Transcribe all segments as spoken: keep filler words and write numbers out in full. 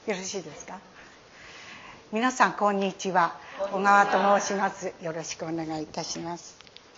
よろしいですか。皆さんこんにちは。小川と申します。よろしくお願いいたします。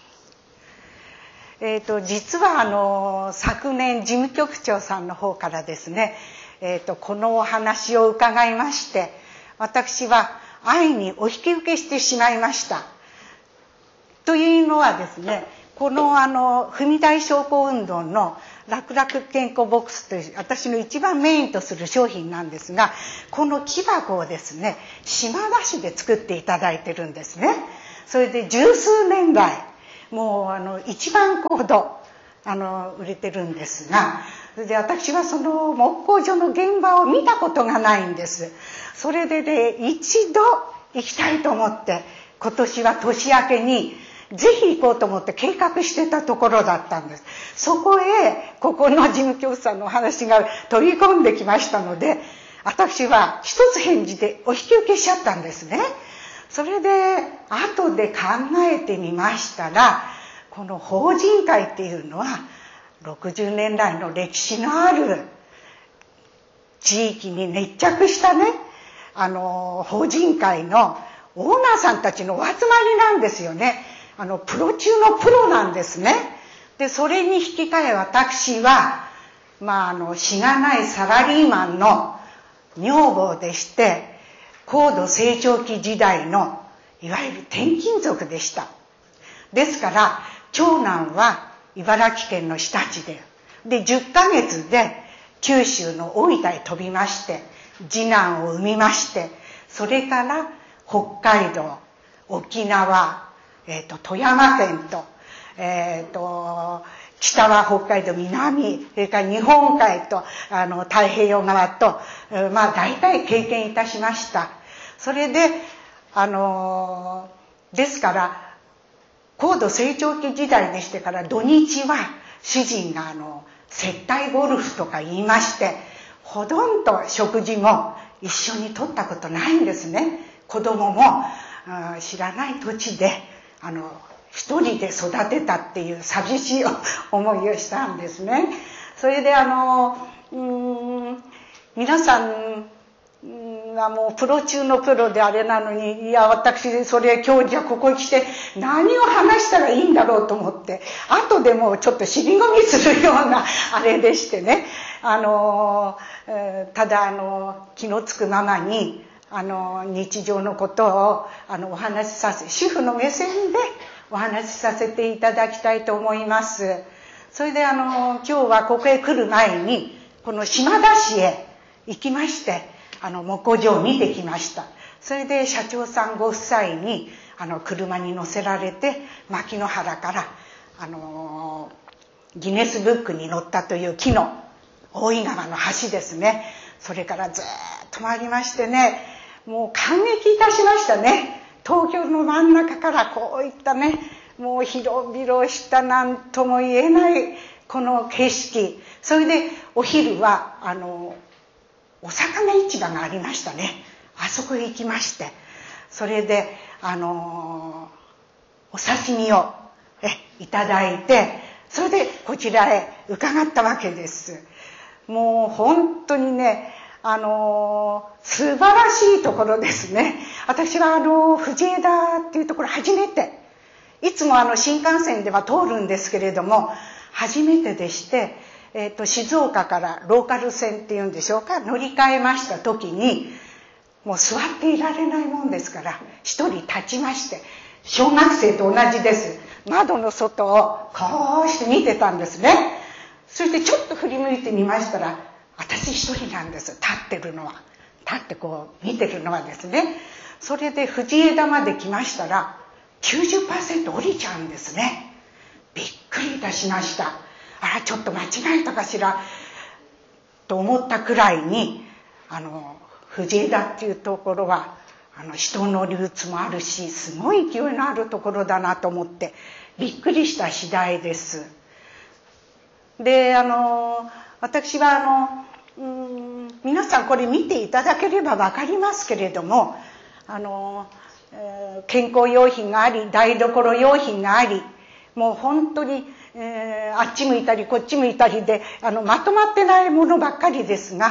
えっと実はあの昨年事務局長さんの方からですね、えっとこのお話を伺いまして、私は安易にお引き受けしてしまいました。というのはですね、このあの踏み台昇降運動の楽々健康ボックスという私の一番メインとする商品なんですが、この木箱をですね、島田市で作っていただいてるんですね。それで十数年来、もうあの一万個ほどあの売れてるんですが、それで私はその木工所の現場を見たことがないんです。それでね、一度行きたいと思って、今年は年明けにぜひ行こうと思って計画してたところだったんです。そこへここの事務局さんのお話が飛び込んできましたので、私は一つ返事でお引き受けしちゃったんですね。それで後で考えてみましたら、この法人会っていうのはろくじゅうねん来の歴史のある地域に熱着したね、あの法人会のオーナーさんたちのお集まりなんですよね。あのプロ中のプロなんですね。でそれに引き換え私はまああのしがないサラリーマンの女房でして、高度成長期時代のいわゆる転勤族でした。ですから長男は茨城県の日立ででじゅっかげつで九州の大分へ飛びまして、次男を産みまして、それから北海道、沖縄、えー、と富山県と、えー、と北は北海道、南、それから日本海とあの太平洋側と、えー、まあ大体経験いたしました。それであのですから高度成長期時代でしてから、土日は主人があの接待ゴルフとか言いまして、ほとんど食事も一緒に取ったことないんですね。子供も知らない土地であの一人で育てたっていう寂しい思いをしたんですね。それであのうーん皆さんはもうプロ中のプロであれなのに、いや私それ今日じゃここに来て何を話したらいいんだろうと思って、後でもうちょっと尻込みするようなあれでしてね、あの、えー、ただあの気のつくままにあの日常のことをあのお話しさせ、主婦の目線でお話しさせていただきたいと思います。それであの今日はここへ来る前にこの島田市へ行きまして、あの木工所を見てきました。それで社長さんご夫妻にあの車に乗せられて牧之原からあのギネスブックに載ったという木の大井川の橋ですね。それからずっと回りましてね、もう感激いたしましたね。東京の真ん中からこういったね、もう広々した何とも言えないこの景色。それでお昼はあのお魚市場がありましたね。あそこへ行きまして、それであのお刺身をえいただいて、それでこちらへ伺ったわけです。もう本当にね、あの素晴らしいところですね。私はあの藤枝っていうところ初めて、いつもあの新幹線では通るんですけれども初めてでして、えー、と静岡からローカル線っていうんでしょうか、乗り換えました時にもう座っていられないもんですから一人立ちまして、小学生と同じです。窓の外をこうして見てたんですね。そしてちょっと振り向いてみましたら私一人なんです。立ってるのは立ってこう見てるのはですね。それで藤枝まで来ましたら きゅうじゅっパーセント 降りちゃうんですね。びっくりいたしました。あらちょっと間違えたかしらと思ったくらいに、あの藤枝っていうところはあの人の流通もあるし、すごい勢いのあるところだなと思ってびっくりした次第です。であの私はあのうーん皆さんこれ見ていただければ分かりますけれども、あの、えー、健康用品があり、台所用品があり、もう本当に、えー、あっち向いたりこっち向いたりであのまとまってないものばっかりですが、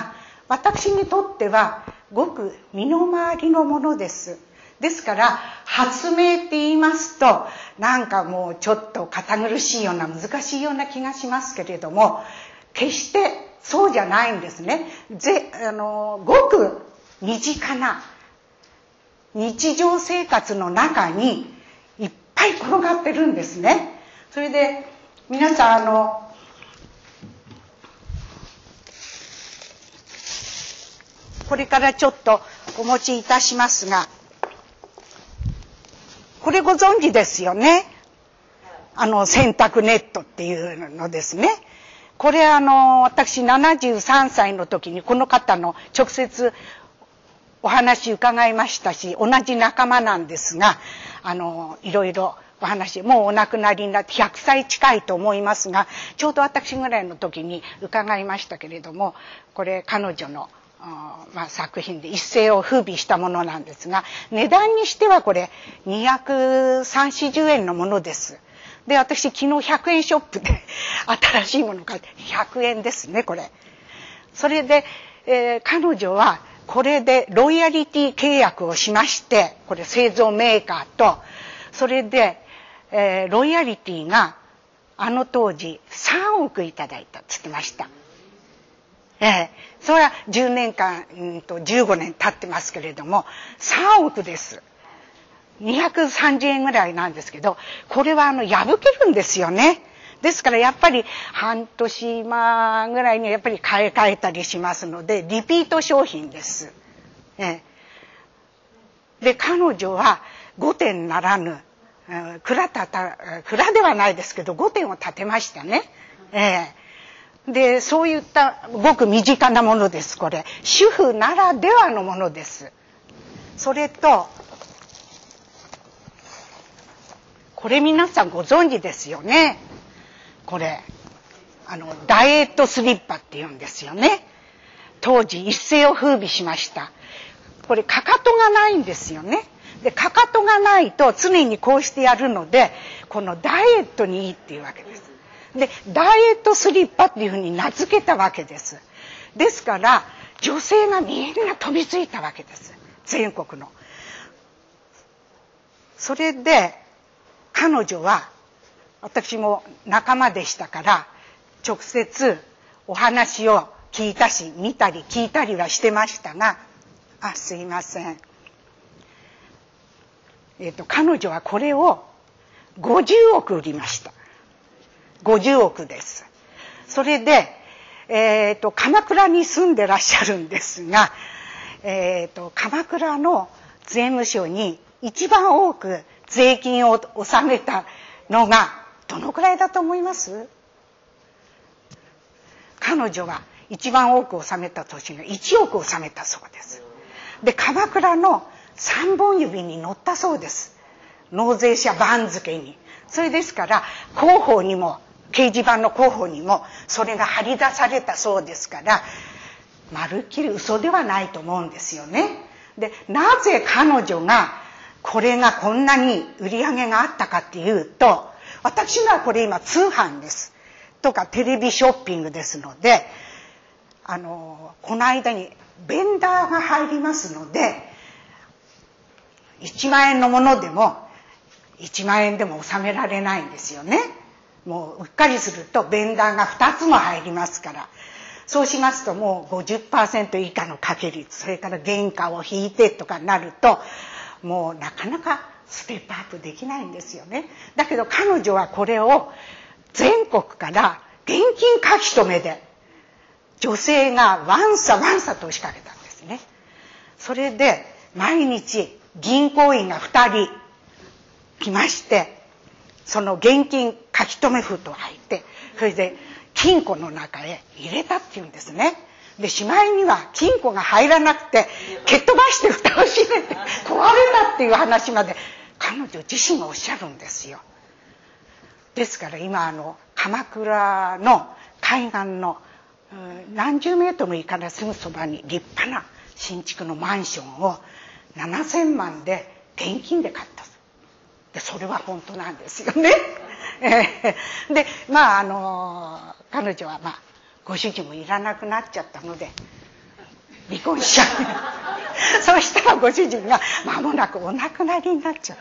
私にとってはごく身の回りのものです。ですから発明って言いますとなんかもうちょっと堅苦しいような難しいような気がしますけれども、決してそうじゃないんですね。ぜあのごく身近な日常生活の中にいっぱい転がってるんですね。それで皆さんあのこれからちょっとお持ちいたしますが、これご存知ですよね。あの洗濯ネットっていうのですね。これあの私ななじゅうさんさいの時にこの方の直接お話伺いましたし、同じ仲間なんですが、あのいろいろお話、もうお亡くなりになってひゃくさい近いと思いますが、ちょうど私ぐらいの時に伺いましたけれども、これ彼女のまあ、作品で一世を風靡したものなんですが、値段にしてはこれにひゃくさんじゅう、よんじゅうえんのものです。で、私昨日ひゃくえんショップで新しいもの買ってひゃくえんですね、これ。それで、えー、彼女はこれでロイヤリティ契約をしまして、これ製造メーカーと、それで、えー、ロイヤリティがあの当時さんおくいただいたって言ってました。ええ、それはじゅうねんかん、うんとじゅうごねん経ってますけれども、さんおくです。にひゃくさんじゅうえんぐらいなんですけど、これはあの破けるんですよね。ですからやっぱり半年間ぐらいにやっぱり買い替えたりしますので、リピート商品です。ええ、で、彼女はごてんならぬ、蔵たた、蔵ではないですけどごてんを建てましたね。ええ、で、そういったごく身近なものです、これ。主婦ならではのものです。それと、これ皆さんご存知ですよね。これ、あの、ダイエットスリッパって言うんですよね。当時一世を風靡しました。これ、かかとがないんですよね。で、かかとがないと常にこうしてやるので、このダイエットにいいっていうわけです。で、ダイエットスリッパっていうふうに名付けたわけです。ですから、女性がみんな飛びついたわけです。全国の。それで、彼女は、私も仲間でしたから、直接お話を聞いたし、見たり聞いたりはしてましたが、あ、すいません。えっと、彼女はこれをごじゅうおく売りました。ごじゅうおくです。それで、えっと、鎌倉に住んでらっしゃるんですが、えっと、鎌倉の税務署に一番多く税金を納めたのが、どのくらいだと思います？彼女が一番多く納めた年がいちおく納めたそうです。で、鎌倉のさんぼん指に載ったそうです。納税者番付に。それですから、広報にも、掲示板の広報にもそれが貼り出されたそうですから、まるっきり嘘ではないと思うんですよね。で、なぜ彼女がこれがこんなに売り上げがあったかっていうと、私のはこれ今通販ですとかテレビショッピングですので、あのこの間にベンダーが入りますので、いちまんえんのものでもいちまんえんでも納められないんですよね。もううっかりするとベンダーがふたつも入りますから、そうしますともう ごじゅっパーセント 以下の掛け率、それから原価を引いてとかなると、もうなかなかステップアップできないんですよね。だけど彼女はこれを全国から現金書き留めで女性がわんさわんさと仕掛けたんですね。それで毎日銀行員がふたり来まして、その現金書き留め封筒を入って、それで金庫の中へ入れたっていうんですね。で、しまいには金庫が入らなくて蹴っ飛ばして蓋を閉めて壊れたっていう話まで彼女自身がおっしゃるんですよ。ですから今あの鎌倉の海岸の何十メートル以下のすぐそばに立派な新築のマンションをななせんまんで現金で買った。で、それは本当なんですよね。で、まああの彼女はまあご主人もいらなくなっちゃったので、 離婚しちゃうそうしたらご主人が間もなくお亡くなりになっちゃって、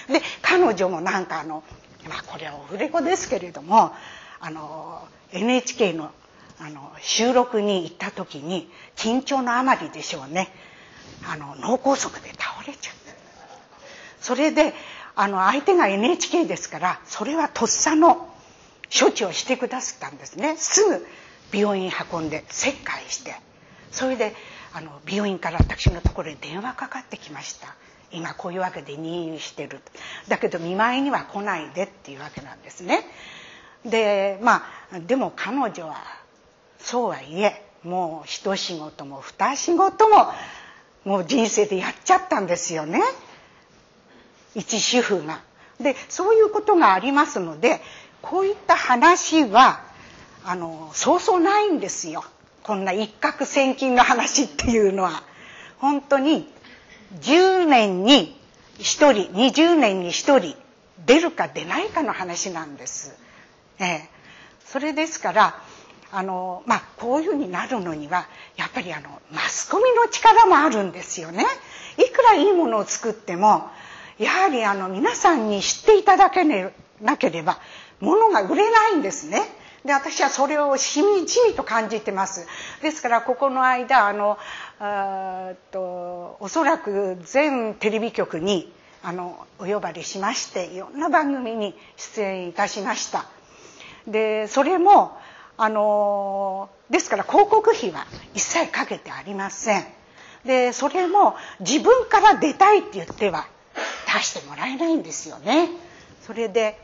で彼女もなんかあの、まあ、これはオフレコですけれども、あの エヌエイチケー の, あの収録に行った時に緊張のあまりでしょうね、あの脳梗塞で倒れちゃった。それであの相手が エヌエイチケー ですから、それはとっさの処置をしてくださったんですね。すぐ病院運んで切開して、それであの病院から私のところに電話かかってきました。今こういうわけで入院してる、だけど見舞いには来ないでっていうわけなんですね。でまあでも彼女はそうはいえもう一仕事も二仕事ももう人生でやっちゃったんですよね、一主婦が。でそういうことがありますので、こういった話はあのそうそうないんですよ。こんな一攫千金の話っていうのは本当にじゅうねんにひとり、にじゅうねんにひとり出るか出ないかの話なんです。ええ、それですからあの、まあ、こういうふうになるのにはやっぱりあのマスコミの力もあるんですよね。いくらいいものを作ってもやはりあの皆さんに知っていただけなければ物が売れないんですね。で私はそれをしみじみと感じてます。ですからここの間あのあとおそらく全テレビ局にあのお呼ばれしまして、いろんな番組に出演いたしました。でそれもあのですから広告費は一切かけてありません。でそれも自分から出たいって言っては出してもらえないんですよね。それで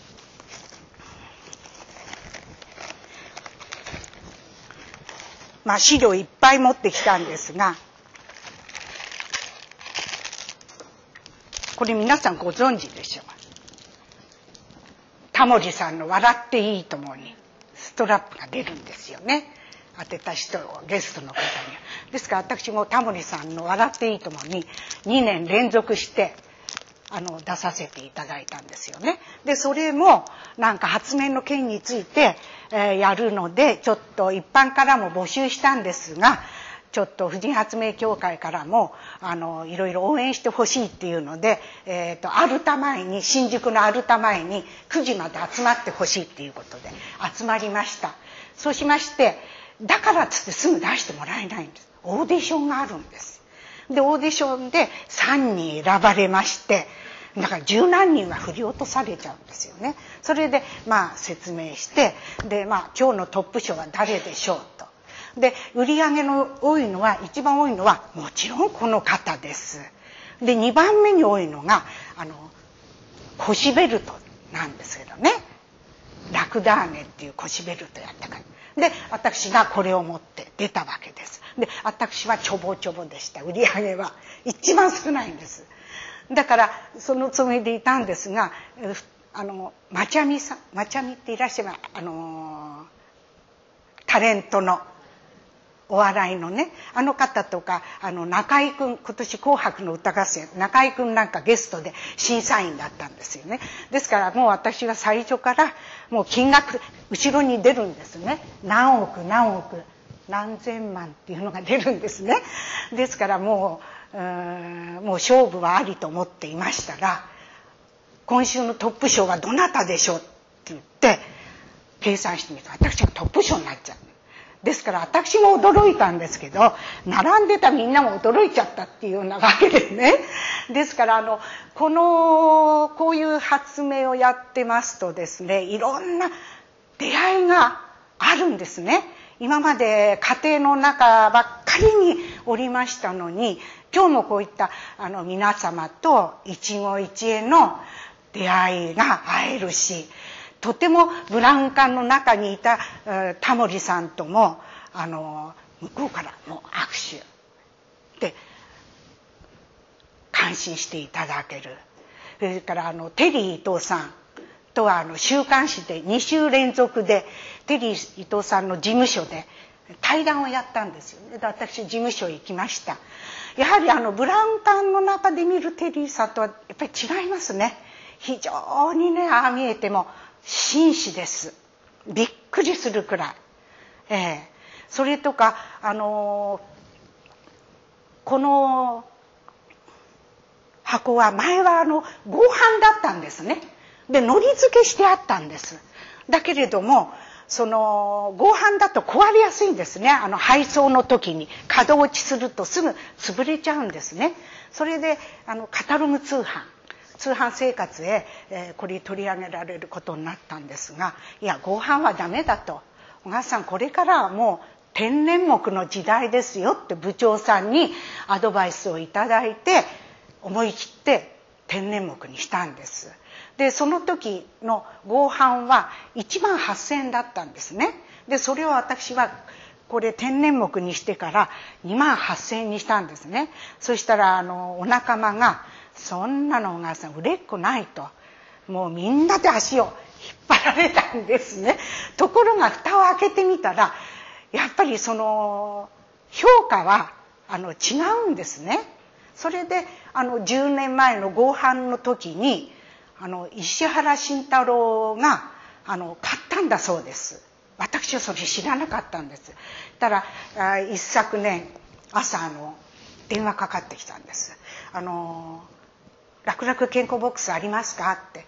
まあ資料いっぱい持ってきたんですが、これ皆さんご存知でしょう。タモリさんの笑っていいともにストラップが出るんですよね。当てた人をゲストの方に。ですから私もタモリさんの笑っていいともににねん連続してあの出させていただいたんですよね。でそれもなんか発明の件について、えー、やるのでちょっと一般からも募集したんですが、ちょっと婦人発明協会からもあのいろいろ応援してほしいっていうので、えー、とアルタ前に新宿のアルタ前にくじまで集まってほしいっていうことで集まりました。そうしましてだからっつってすぐ出してもらえないんです。オーディションがあるんです。でオーディションでさんにん選ばれまして、だから十何人は振り落とされちゃうんですよね。それでまあ説明して、でまあ今日のトップ賞は誰でしょうと。で売り上げの多いのは一番多いのはもちろんこの方です。でにばんめに多いのがあの腰ベルトなんですけどね、ラクダーネっていう腰ベルトやったから。で私がこれを持って出たわけです。で私はちょぼちょぼでした。売り上げは一番少ないんです。だからそのつもりでいたんですが、あのまちゃみさん、まちゃみっていらっしゃるあのタレントのお笑いのね、あの方とかあの中居君、今年紅白の歌合戦中居君なんかゲストで審査員だったんですよね。ですからもう私は最初からもう金額後ろに出るんですね。何億何億何千万っていうのが出るんですね。ですからもう、うーんもう勝負はありと思っていましたら、今週のトップ賞はどなたでしょうって言って計算してみると私がトップ賞になっちゃう。ですから私も驚いたんですけど、並んでたみんなも驚いちゃったっていうようなわけですね。ですからあのこのこういう発明をやってますとですね、いろんな出会いがあるんですね。今まで家庭の中ばっかりにおりましたのに、今日もこういったあの皆様と一期一会の出会いが会えるし、とてもブラウン管の中にいたタモリさんともあの向こうからもう握手で感心していただける。それからあのテリー伊藤さんとはあの週刊誌でに週連続でテリー伊藤さんの事務所で対談をやったんですよね。で私事務所へ行きました。やはりあのブラウン管の中で見るテリーさんとはやっぱり違いますね。非常にね、ああ見えても紳士です。びっくりするくらい、えそれとかあのこの箱は前はあの合板だったんですね。でのり付けしてあったんです。だけれどもその合板だと壊れやすいんですね。あの配送の時に角落ちするとすぐ潰れちゃうんですね。それであのカタログ通販通販生活へ、えー、これ取り上げられることになったんですが、いや合板はダメだと、小川さんこれからはもう天然木の時代ですよって部長さんにアドバイスをいただいて、思い切って天然木にしたんです。でその時の合板はいちまんはっせんえんだったんですね。でそれを私はこれ天然木にしてからにまんはっせんえんにしたんですね。そしたらあのお仲間がそんなの小川さん売れっ子ないと、もうみんなで足を引っ張られたんですね。ところが蓋を開けてみたらやっぱりその評価はあの違うんですね。それであのじゅうねんまえの合板の時にあの石原慎太郎があの買ったんだそうです。私はそれ知らなかったんです。たらあ一昨年朝あの電話かかってきたんです。あの楽々健康ボックスありますかって、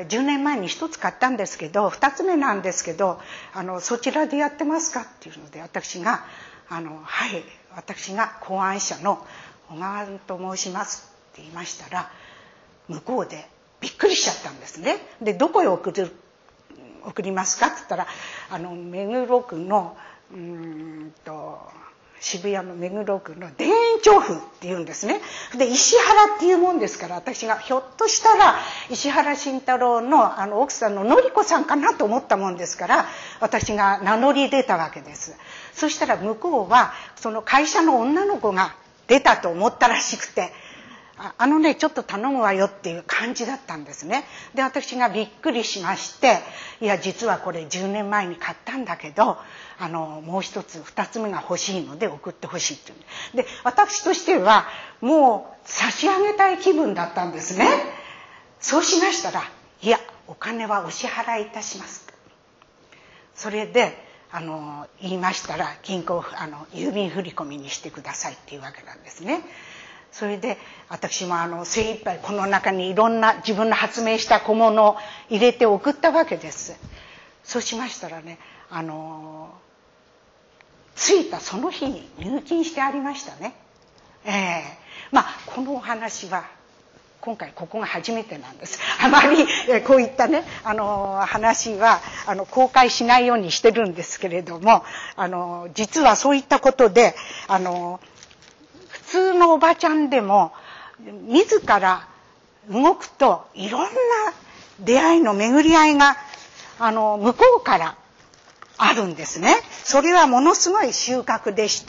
じゅうねんまえにひとつ買ったんですけどふたつめなんですけどあのそちらでやってますかっていうので、私があのはい私が考案者の小川と申しますって言いましたら、向こうでびっくりしちゃったんですね。でどこへ送る送りますかって言ったら、あの目黒区のうーんと渋谷の目黒区の田園調布っていうんですね。で石原っていうもんですから、私がひょっとしたら石原慎太郎のあの奥さんの典子さんかなと思ったもんですから、私が名乗り出たわけです。そしたら向こうはその会社の女の子が出たと思ったらしくて、あ, あのねちょっと頼むわよっていう感じだったんですね。で私がびっくりしまして、いや実はこれじゅうねんまえに買ったんだけどあのもう一つ二つ目が欲しいので送ってほしいっていう。で私としてはもう差し上げたい気分だったんですね。そうしましたら、いやお金はお支払いいたします。それであの言いましたら、銀行あの郵便振り込みにしてくださいっていうわけなんですね。それで私もあの精一杯この中にいろんな自分の発明した小物を入れて送ったわけです。そうしましたらね、あの着いたその日に入金してありましたね。ええまあこのお話は今回ここが初めてなんです。あまりこういったねあの話はあの公開しないようにしてるんですけれども、あの実はそういったことであの普通のおばちゃんでも自ら動くといろんな出会いの巡り合いがあの向こうからあるんですね。それはものすごい収穫でした。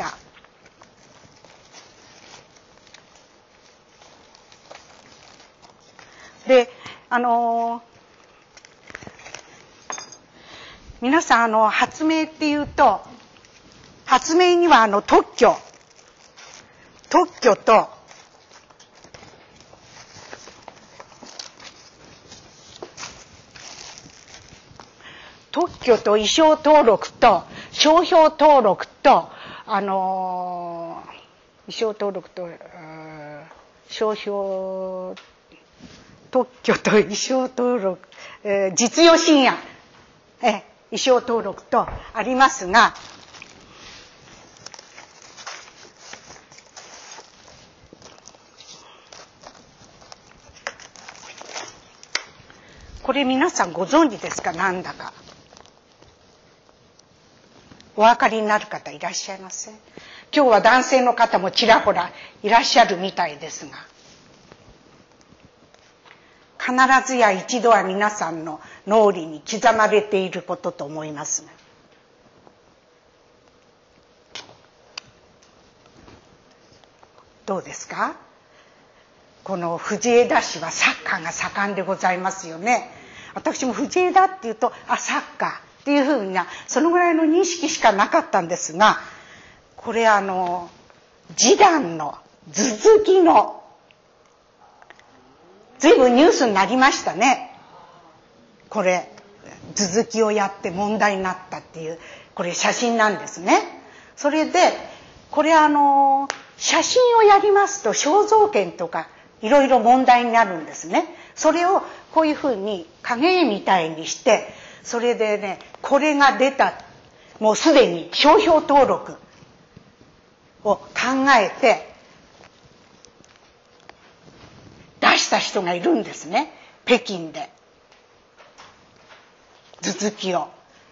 であの皆さんあの発明っていうと、発明にはあの特許特許と特許と意匠登録と商標登録とあの意匠登録と商標特許と意匠登録、えー、実用新案、え意匠登録とありますが、これ皆さんご存知ですか？なんだかお分かりになる方いらっしゃいません？今日は男性の方もちらほらいらっしゃるみたいですが、必ずや一度は皆さんの脳裏に刻まれていることと思いますが、どうですか？この藤枝市はサッカーが盛んでございますよね。私も藤枝っていうとあサッカーっていうふうなそのぐらいの認識しかなかったんですが、これあの示談の続きの随分ニュースになりましたね。これ続きをやって問題になったっていうこれ写真なんですね。 それでこれあの写真をやりますと肖像権とかいろいろ問題になるんですね。それをこういうふうに影絵みたいにして、それでねこれが出た、もうすでに商標登録を考えて出した人がいるんですね、北京で。頭突きを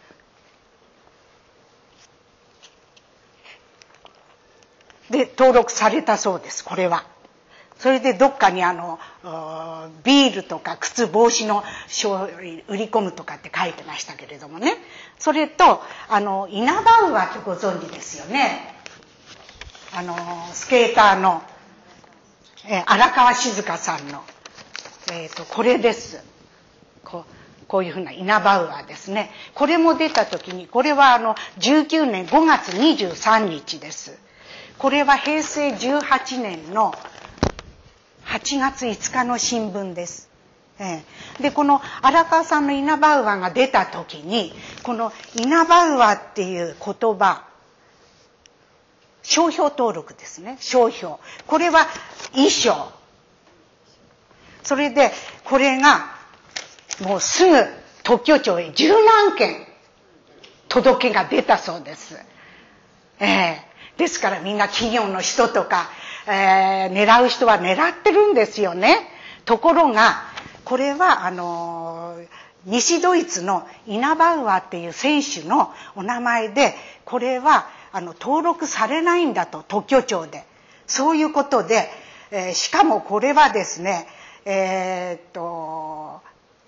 で登録されたそうです、これは。それでどっかにあのビールとか靴、帽子の売り込むとかって書いてましたけれどもね。それとあのイナバウアーってご存知ですよね。あのスケーターの、えー、荒川静香さんの、えー、とこれです。こう、こういうふうなイナバウアーですね。これも出た時に、これはあのじゅうきゅうねんごがつにじゅうさんにちです。これはへいせいじゅうはちねんのはちがついつかの新聞です。ええ、でこの荒川さんのイナバウアーが出た時に、このイナバウアーっていう言葉、商標登録ですね、商標。これは衣装。それでこれがもうすぐ特許庁へ十何件届けが出たそうです。ええ、ですからみんな企業の人とか、えー、狙う人は狙ってるんですよね。ところがこれはあのー、西ドイツのイナバウアーっていう選手のお名前で、これはあの登録されないんだと、特許庁で。そういうことで、えー、しかもこれはですね、えー、っと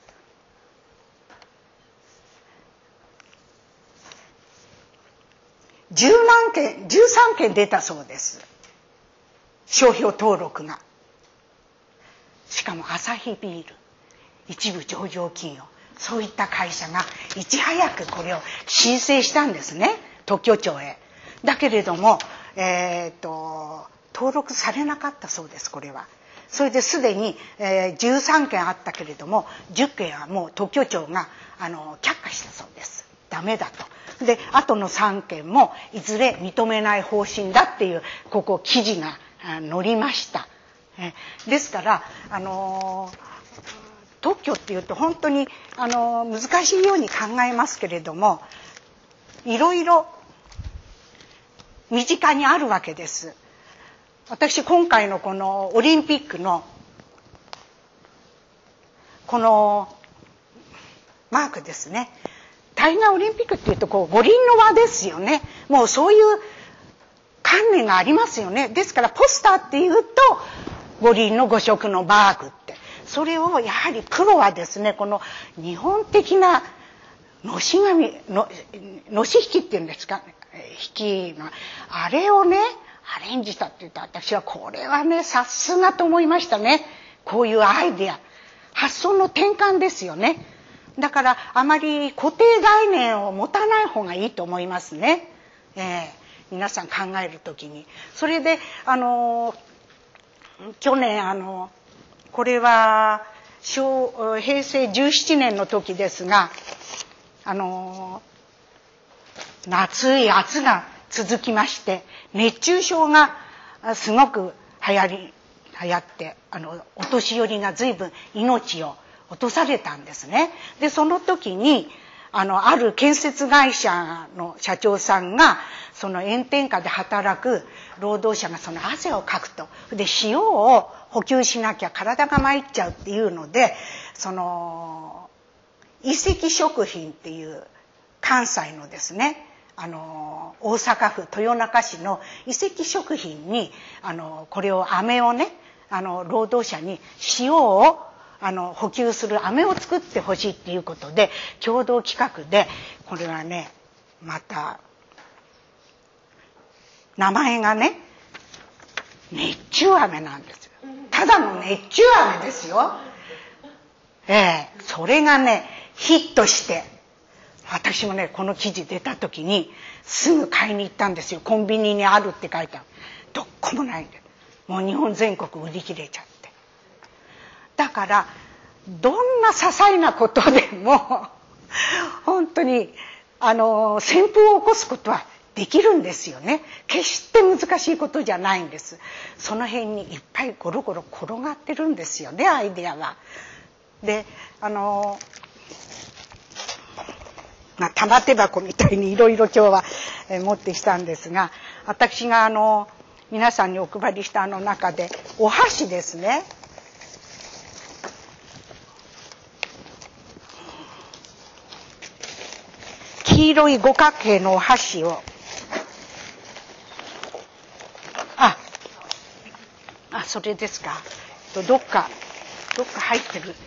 十何件、十三件出たそうです、商標登録が。しかもアサヒビール、一部上場企業、そういった会社がいち早くこれを申請したんですね、特許庁へ。だけれども、えー、っと登録されなかったそうです、これは。それですでに、えー、じゅうさんけんあったけれども、じゅっけんはもう特許庁があの却下したそうです。ダメだと。で、あとのさんけんもいずれ認めない方針だっていう、ここ記事が載りました。えですから、あのー、特許っていうと本当に、あのー、難しいように考えますけれども、いろいろ身近にあるわけです。私今回のこのオリンピックのこのマークですね、大河オリンピックっていうとこう五輪の輪ですよね。もうそういう観念がありますよね。ですからポスターっていうと五輪の五色のマークって、それをやはり黒はですね、この日本的なのし紙ののし引きっていうんですか、引きのあれをねアレンジしたって言うと、私はこれはねさすがと思いましたね。こういうアイデア、発想の転換ですよね。だからあまり固定概念を持たない方がいいと思いますね、えー、皆さん考えるときに。それであの去年あのこれはへいせいじゅうななねんの時ですが、あの夏い暑が続きまして、熱中症がすごく流行り流行ってあのお年寄りが随分命を落とされたんですね。でその時にあのある建設会社の社長さんが、その炎天下で働く労働者がその汗をかくと、で塩を補給しなきゃ体が参っちゃうっていうので、その遺跡食品っていう関西のですね、あの大阪府豊中市の遺跡食品にあのこれを飴をね、あの労働者に塩をあの補給する飴を作ってほしいっていうことで共同企画で、これはねまた名前がね熱中飴なんですよ。ただの熱中飴ですよ。ええ、それがねヒットして、私もねこの記事出た時にすぐ買いに行ったんですよ。コンビニにあるって書いてある。どっこもないんで、もう日本全国売り切れちゃって。だからどんな些細なことでも本当にあの旋風を起こすことはできるんですよね。決して難しいことじゃないんです。その辺にいっぱいゴロゴロ転がってるんですよね、アイデアは。で、あのまあ、玉手箱みたいにいろいろ今日は、えー、持ってきたんですが、私があの皆さんにお配りしたあの中でお箸ですね。黄色い五角形のお箸を、あ、あ、それですか。どっかどっか入ってる。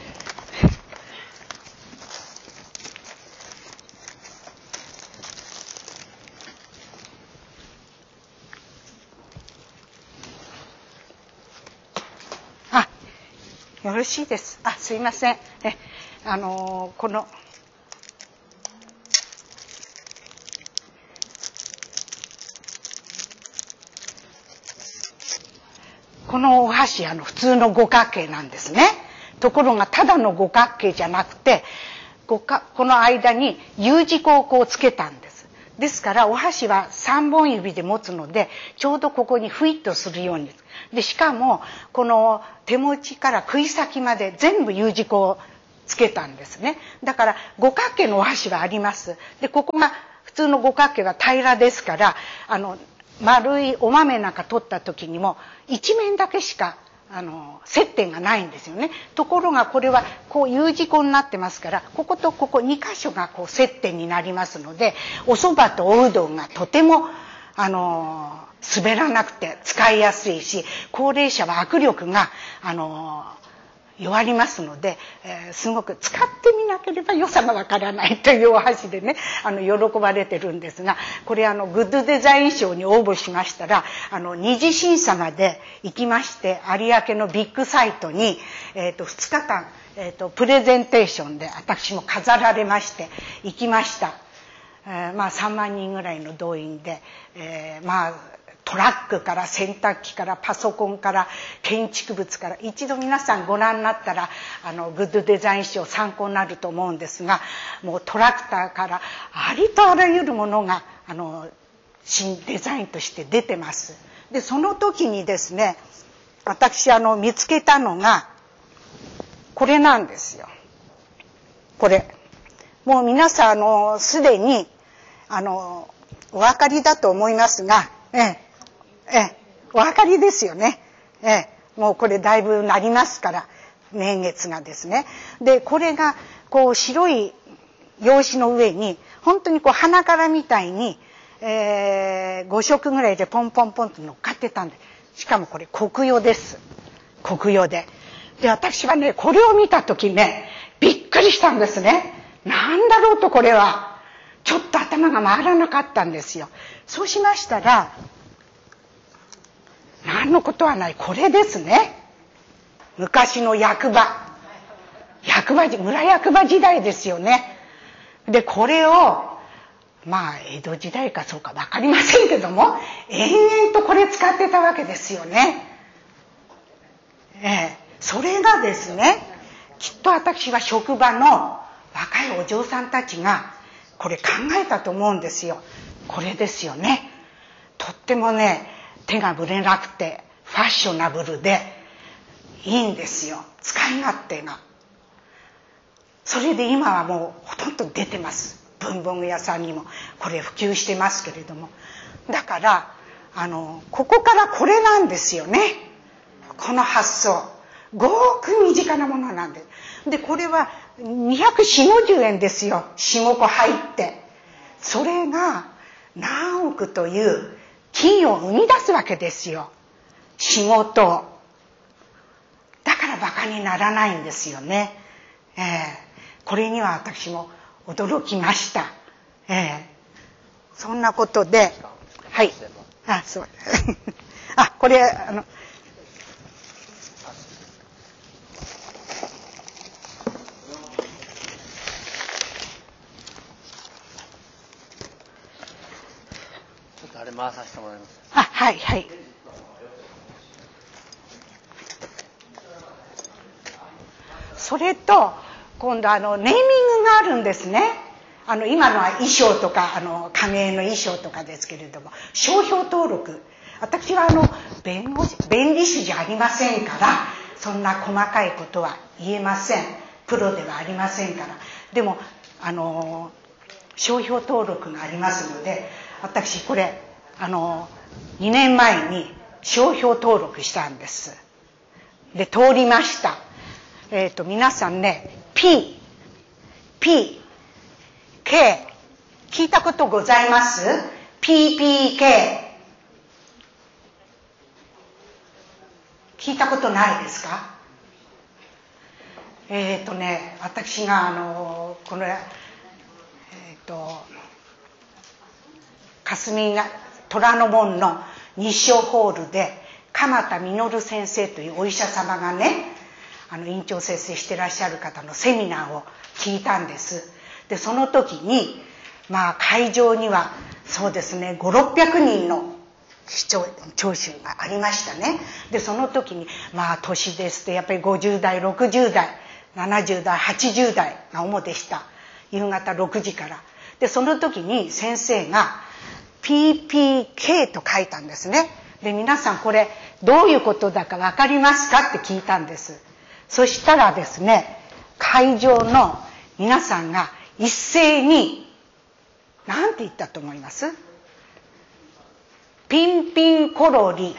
あ、よろしいです。あ、すいません。え、あのー、このこのお箸、あの普通の五角形なんですね。ところがただの五角形じゃなくて、この間に U 字工をこうつけたんです。ですからお箸はさんぼん指で持つので、ちょうどここにフィットするように。でしかもこの手持ちから食い先まで全部 U 字工をつけたんですね。だから五角形のお箸はあります。でここが普通の五角形は平らですから、あの丸いお豆なんか取った時にも一面だけしかあの接点がないんですよね。ところがこれはこう U 字工になってますから、こことここに箇所がこう接点になりますので、お蕎麦とおうどんがとてもあの滑らなくて使いやすいし、高齢者は握力があの弱りますので、えー、すごく使ってみなければ良さがわからないというお箸でね、あの喜ばれてるんですが、これあのグッドデザイン賞に応募しましたら、あの二次審査まで行きまして、有明のビッグサイトに、えー、とふつかかん、えー、とプレゼンテーションで私も飾られまして行きました。えー、まあさんまんにんぐらいの動員で、えー、まあトラックから洗濯機からパソコンから建築物から、一度皆さんご覧になったらあのグッドデザイン賞参考になると思うんですが、もうトラクターからありとあらゆるものがあの新デザインとして出てます。でその時にですね、私あの見つけたのがこれなんですよ。これもう皆さんあのすでにあのお分かりだと思いますが、ええええ、お分かりですよね。ええ、もうこれだいぶなりますから、年月がですね。で、これがこう白い用紙の上に本当にこう花柄みたいに、えー、ご色ぐらいでポンポンポンと乗っかってたんで、しかもこれ国用です。国用で。で、私はね、これを見たときね、びっくりしたんですね。なんだろうとこれは。ちょっと頭が回らなかったんですよ。そうしましたら、何のことはない、これですね。昔の役場。役場、村役場時代ですよね。で、これを、まあ、江戸時代かそうかわかりませんけども、延々とこれ使ってたわけですよね。ええ、それがですね、きっと私は職場の若いお嬢さんたちが、これ考えたと思うんですよ。これですよね。とってもね、手がぶれなくてファッショナブルでいいんですよ。使い勝手が。それで今はもうほとんど出てます。文房具屋さんにもこれ普及してますけれども。だからあのここからこれなんですよね。この発想。ごく身近なものなんです。でこれはにひゃくよんじゅう、ごじゅうえんですよ。よん、ごこ入って。それが何億という金を生み出すわけですよ。仕事。だからバカにならないんですよね。えー、これには私も驚きました。えー、そんなことで、はい。あ、そう。あ、これ、あの、 あれ回させてもらいます。 あ、はいはい。それと今度あのネーミングがあるんですね。 あの今のは衣装とかあの加盟の衣装とかですけれども、商標登録、私はあの弁護士弁理士じゃありませんから、そんな細かいことは言えません。プロではありませんから。でもあの商標登録がありますので、私これあのにねんまえに商標登録したんです。で通りました。えっと皆さんね、 P P K 聞いたことございます？ ピーピーケー 聞いたことないですか？えっ、ー、とね、私があのこのえっ、ー、と霞が虎ノ門の日照ホールで鎌田実先生というお医者様がね、あの院長先生してらっしゃる方のセミナーを聞いたんです。でその時にまあ会場にはそうですねごひゃくろっぴゃくにんの聴衆がありましたね。でその時にまあ年ですとやっぱりごじゅうだいろくじゅうだいななじゅうだいはちじゅうだいが主でした。夕方ろくじから。でその時に先生が ピーピーケー と書いたんですね。で皆さんこれどういうことだか分かりますかって聞いたんです。そしたらですね、会場の皆さんが一斉に何て言ったと思います？ピンピンコロリ。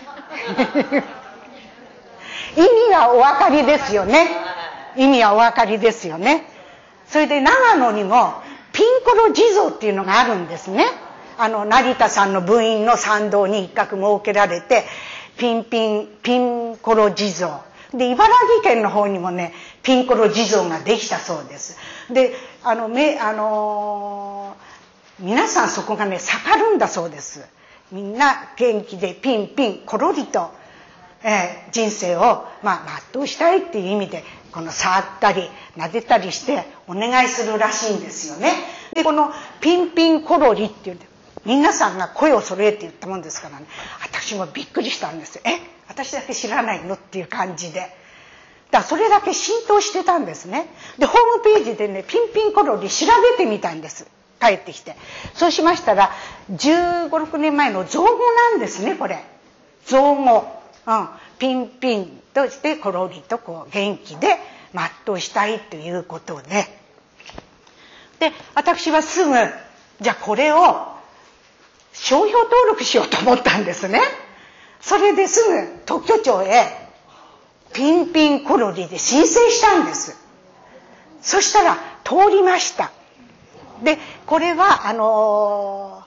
意味はお分かりですよね。意味はお分かりですよね。それで長野にもピンコロ地蔵っていうのがあるんですね。あの成田さんの部員の参道に一角設けられて、ピンピンピンコロ地蔵で、茨城県の方にもねピンコロ地蔵ができたそうです。であのめあのー、皆さんそこがね盛るんだそうです。みんな元気でピンピンコロリと、えー、人生をまあ全うしたいっていう意味でこの触ったり撫でたりしてお願いするらしいんですよね。でこのピンピンコロリっていう皆さんが声を揃えて言ったもんですからね、私もびっくりしたんです。え、私だけ知らないのっていう感じで。だからそれだけ浸透してたんですね。でホームページでねピンピンコロリ調べてみたんです。帰ってきて。そうしましたらじゅうご、ろくねんまえの造語なんですね、これ。造語。うん。ピンピンとしてコロリとこう元気で全うしたいということで。で、私はすぐ、じゃあこれを商標登録しようと思ったんですね。それですぐ特許庁へピンピンコロリで申請したんです。そしたら通りました。でこれはあの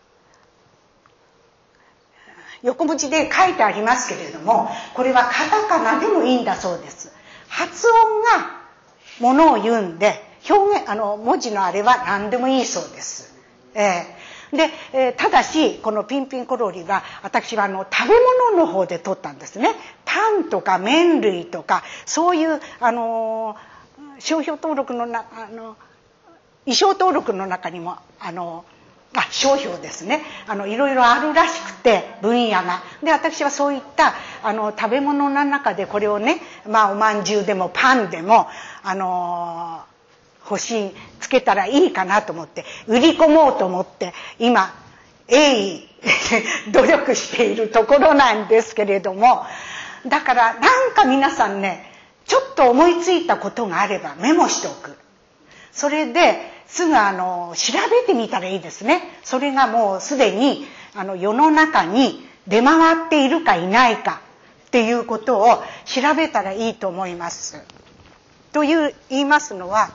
ー、横文字で書いてありますけれども、これはカタカナでもいいんだそうです。発音がものを言うんで、表現あの文字のあれは何でもいいそうです。えー、で、えー、ただしこのピンピンコロリは私はあの食べ物の方で取ったんですね。パンとか麺類とかそういうあのー、商標登録のなあの衣装登録の中にもあのあ商標ですね、あのいろいろあるらしくて分野が。で私はそういったあの食べ物の中でこれをね、まあおまんじゅうでもパンでもあの欲しいつけたらいいかなと思って売り込もうと思って今鋭意努力しているところなんですけれども、だからなんか皆さんねちょっと思いついたことがあればメモしておく。それですぐあの調べてみたらいいですね。それがもうすでにあの世の中に出回っているかいないかっていうことを調べたらいいと思います。という言いますのは、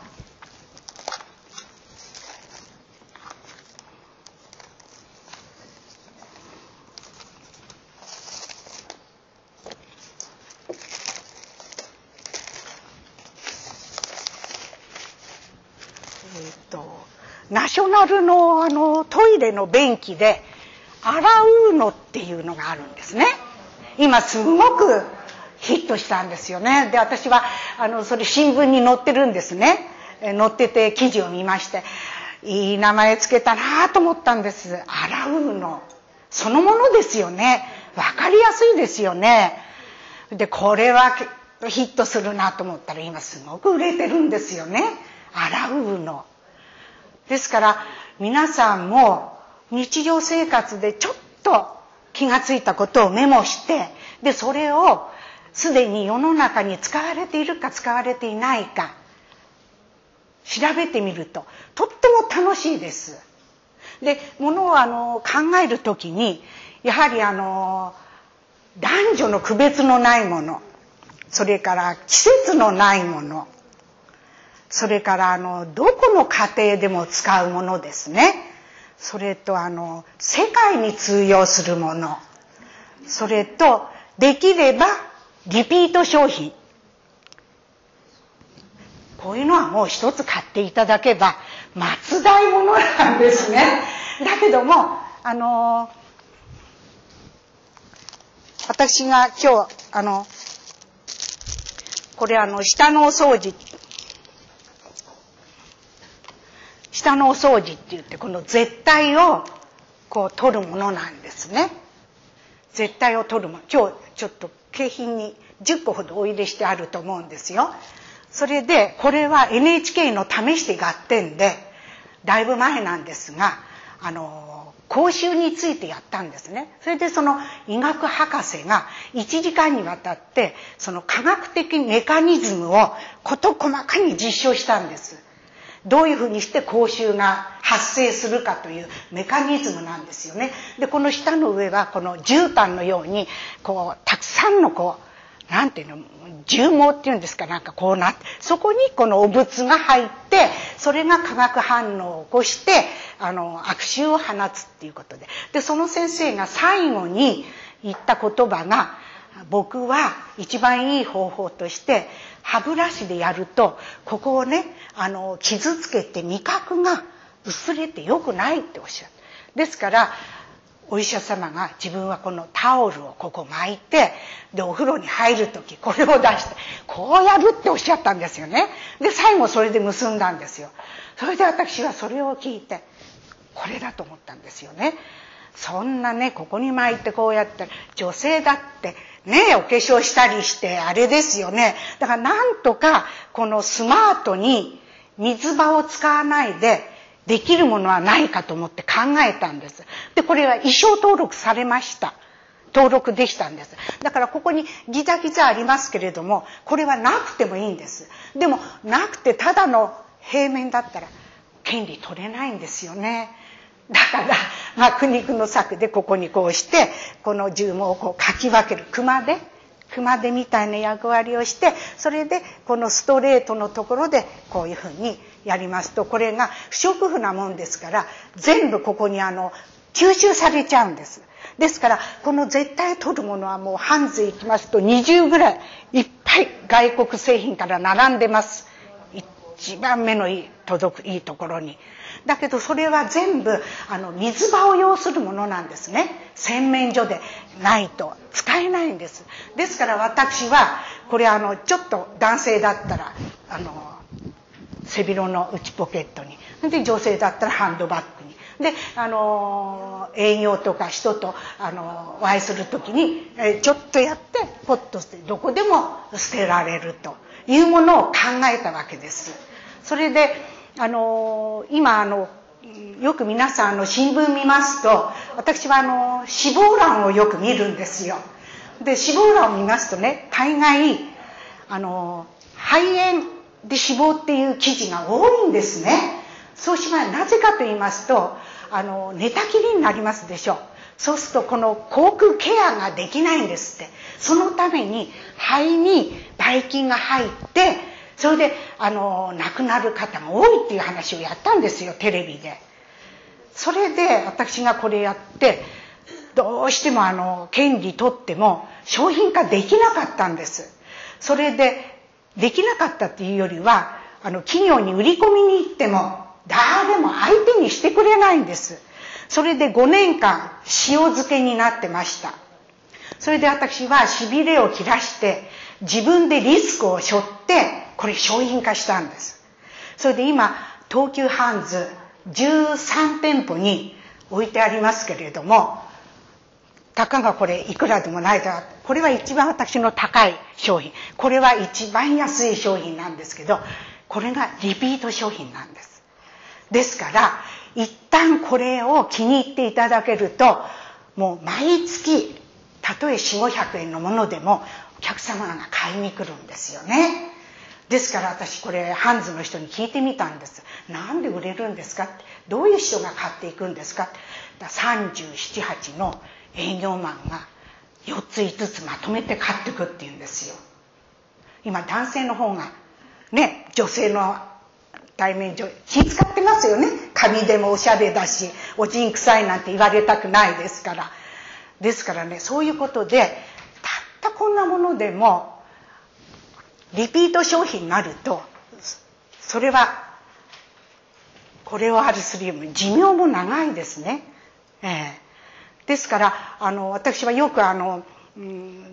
ナショナルのあのトイレの便器で洗うのっていうのがあるんですね。今すごくヒットしたんですよね。で私はあのそれ新聞に載ってるんですね。載ってて記事を見まして、いい名前つけたなと思ったんです。洗うのそのものですよね。わかりやすいですよね。でこれはヒットするなと思ったら今すごく売れてるんですよね。洗うのですから皆さんも日常生活でちょっと気がついたことをメモして、でそれをすでに世の中に使われているか使われていないか調べてみるととっても楽しいです。で、ものをあの考えるときにやはりあの男女の区別のないもの、それから季節のないもの、それからあのどこの家庭でも使うものですね。それとあの世界に通用するもの、それとできればリピート商品、こういうのはもう一つ買っていただけば末代ものなんですね。だけどもあの私が今日あのこれあの下のお掃除下のお掃除って言って、この絶対をこう取るものなんですね。絶対を取るもの、今日ちょっと景品にじゅっこほどお入れしてあると思うんですよ。それでこれは エヌエイチケー の試して合点でだいぶ前なんですが、あの口臭についてやったんですね。それでその医学博士がいちじかんにわたってその科学的メカニズムを事細かに実証したんです。どういうふうにして口臭が発生するかというメカニズムなんですよね。で、この下の上はこの絨毯のようにこうたくさんのこうなんていうの、重毛っていうんですか、なんかこうなって、そこにこのお物が入って、それが化学反応を起こしてあの悪臭を放つっていうことで、でその先生が最後に言った言葉が、僕は一番いい方法として歯ブラシでやるとここをねあの傷つけて味覚が薄れて良くないっておっしゃる。ですからお医者様が自分はこのタオルをここ巻いて、でお風呂に入る時これを出してこうやるっておっしゃったんですよね。で最後それで結んだんですよ。それで私はそれを聞いてこれだと思ったんですよね。そんなねここに巻いてこうやって女性だってねお化粧したりしてあれですよね。だからなんとかこのスマートに水場を使わないでできるものはないかと思って考えたんです。でこれは意匠登録されました。登録できたんです。だからここにギザギザありますけれども、これはなくてもいいんです。でもなくてただの平面だったら権利取れないんですよね。だから、まあ、苦肉の策でここにこうしてこの重毛をこうかき分ける熊手熊手みたいな役割をして、それでこのストレートのところでこういうふうにやりますと、これが不織布なもんですから全部ここにあの吸収されちゃうんです。ですからこの絶対取るものはもうハンズ行きますとにじゅうぐらいいっぱい外国製品から並んでます。一番目のいい届くいいところに。だけどそれは全部あの水場を要するものなんですね。洗面所でないと使えないんです。ですから私はこれあのちょっと男性だったらあの背広の内ポケットに、で女性だったらハンドバッグに、であの営業とか人とあのお会いするときにえちょっとやってポッとしてどこでも捨てられるというものを考えたわけです。それであの今あのよく皆さんの新聞見ますと、私はあの死亡欄をよく見るんですよ。で死亡欄を見ますとね、大概あの肺炎で死亡っていう記事が多いんですね。そうしまいなぜかと言いますと、あの寝たきりになりますでしょう。そうするとこの口腔ケアができないんですって。そのために肺にばい菌が入って、それであの亡くなる方が多いっていう話をやったんですよ、テレビで。それで私がこれやってどうしてもあの権利取っても商品化できなかったんです。それでできなかったっていうよりは、あの企業に売り込みに行っても誰も相手にしてくれないんです。それでごねんかん塩漬けになってました。それで私はしびれを切らして自分でリスクを背負ってこれ商品化したんです。それで今東急ハンズじゅうさんてんぽに置いてありますけれども、たかがこれいくらでもないだ、これは一番私の高い商品、これは一番安い商品なんですけど、これがリピート商品なんです。 ですから一旦これを気に入っていただけると、もう毎月たとえよんひゃくごひゃくえんのものでもお客様が買いに来るんですよね。ですから私これハンズの人に聞いてみたんです。なんで売れるんですかって、どういう人が買っていくんですかって。さんじゅうなな、はちの営業マンがよっついつつまとめて買ってくっていうんですよ。今男性の方がね、女性の対面上気使ってますよね。髪でもおしゃれだし、おじんくさいなんて言われたくないですから。ですからね、そういうことでたったこんなものでもリピート商品になると、それはこれをあるするよりも寿命も長いですね。えー、ですからあの私はよくあの、うん、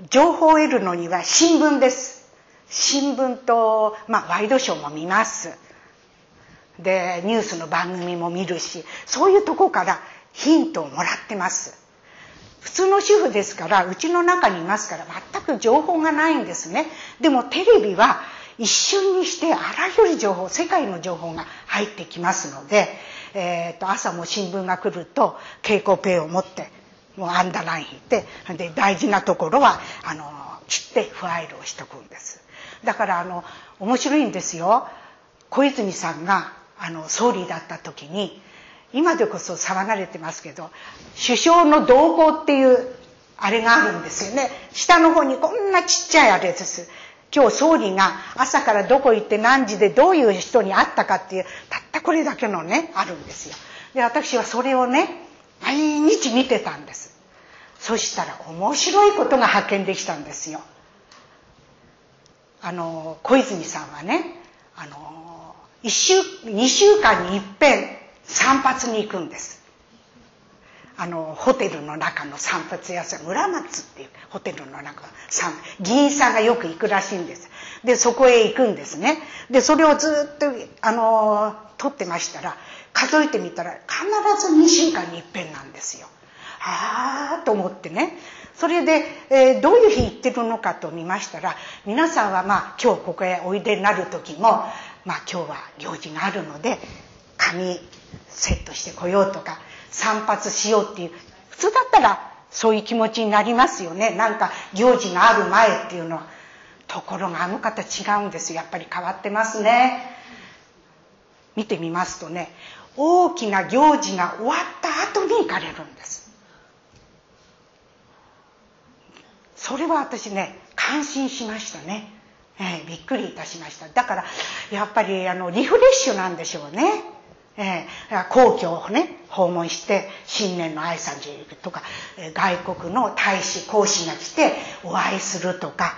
情報を得るのには新聞です。新聞と、まあ、ワイドショーも見ます。でニュースの番組も見るし、そういうとこからヒントをもらってます。普通の主婦ですから、うちの中にいますから全く情報がないんですね。でもテレビは一瞬にしてあらゆる情報、世界の情報が入ってきますので、えー、と朝も新聞が来ると蛍光ペンを持ってもうアンダーライン引いて、で大事なところはあの切ってファイルをしとくんです。だからあの面白いんですよ。小泉さんがあの総理だった時に、今でこそ騒がれてますけど、首相の動向っていうあれがあるんですよね。下の方にこんなちっちゃいあれです。今日総理が朝からどこ行って何時でどういう人に会ったかっていう、たったこれだけのねあるんですよ。で私はそれをね毎日見てたんです。そしたら面白いことが発見できたんですよ。あの小泉さんはね、あの一週にしゅうかんに一遍散髪に行くんです。あのホテルの中の散髪屋さん、村松っていうホテルの中、議員さんがよく行くらしいんです。でそこへ行くんですね。でそれをずっとあの撮ってましたら、数えてみたら必ずにしゅうかんに一遍なんですよ。ああと思ってね、それで、えー、どういう日行ってるのかと見ましたら、皆さんはまあ今日ここへおいでになる時も、まあ今日は行事があるので髪セットしてこようとか散髪しようっていう、普通だったらそういう気持ちになりますよね。なんか行事がある前っていうのは。ところがあの方違うんです。やっぱり変わってますね。見てみますとね、大きな行事が終わった後に行かれるんです。それは私ね感心しましたね。えー、びっくりいたしました。だからやっぱりあのリフレッシュなんでしょうね。えー、皇居をね訪問して新年の挨拶とか、えー、外国の大使公使が来てお会いするとか、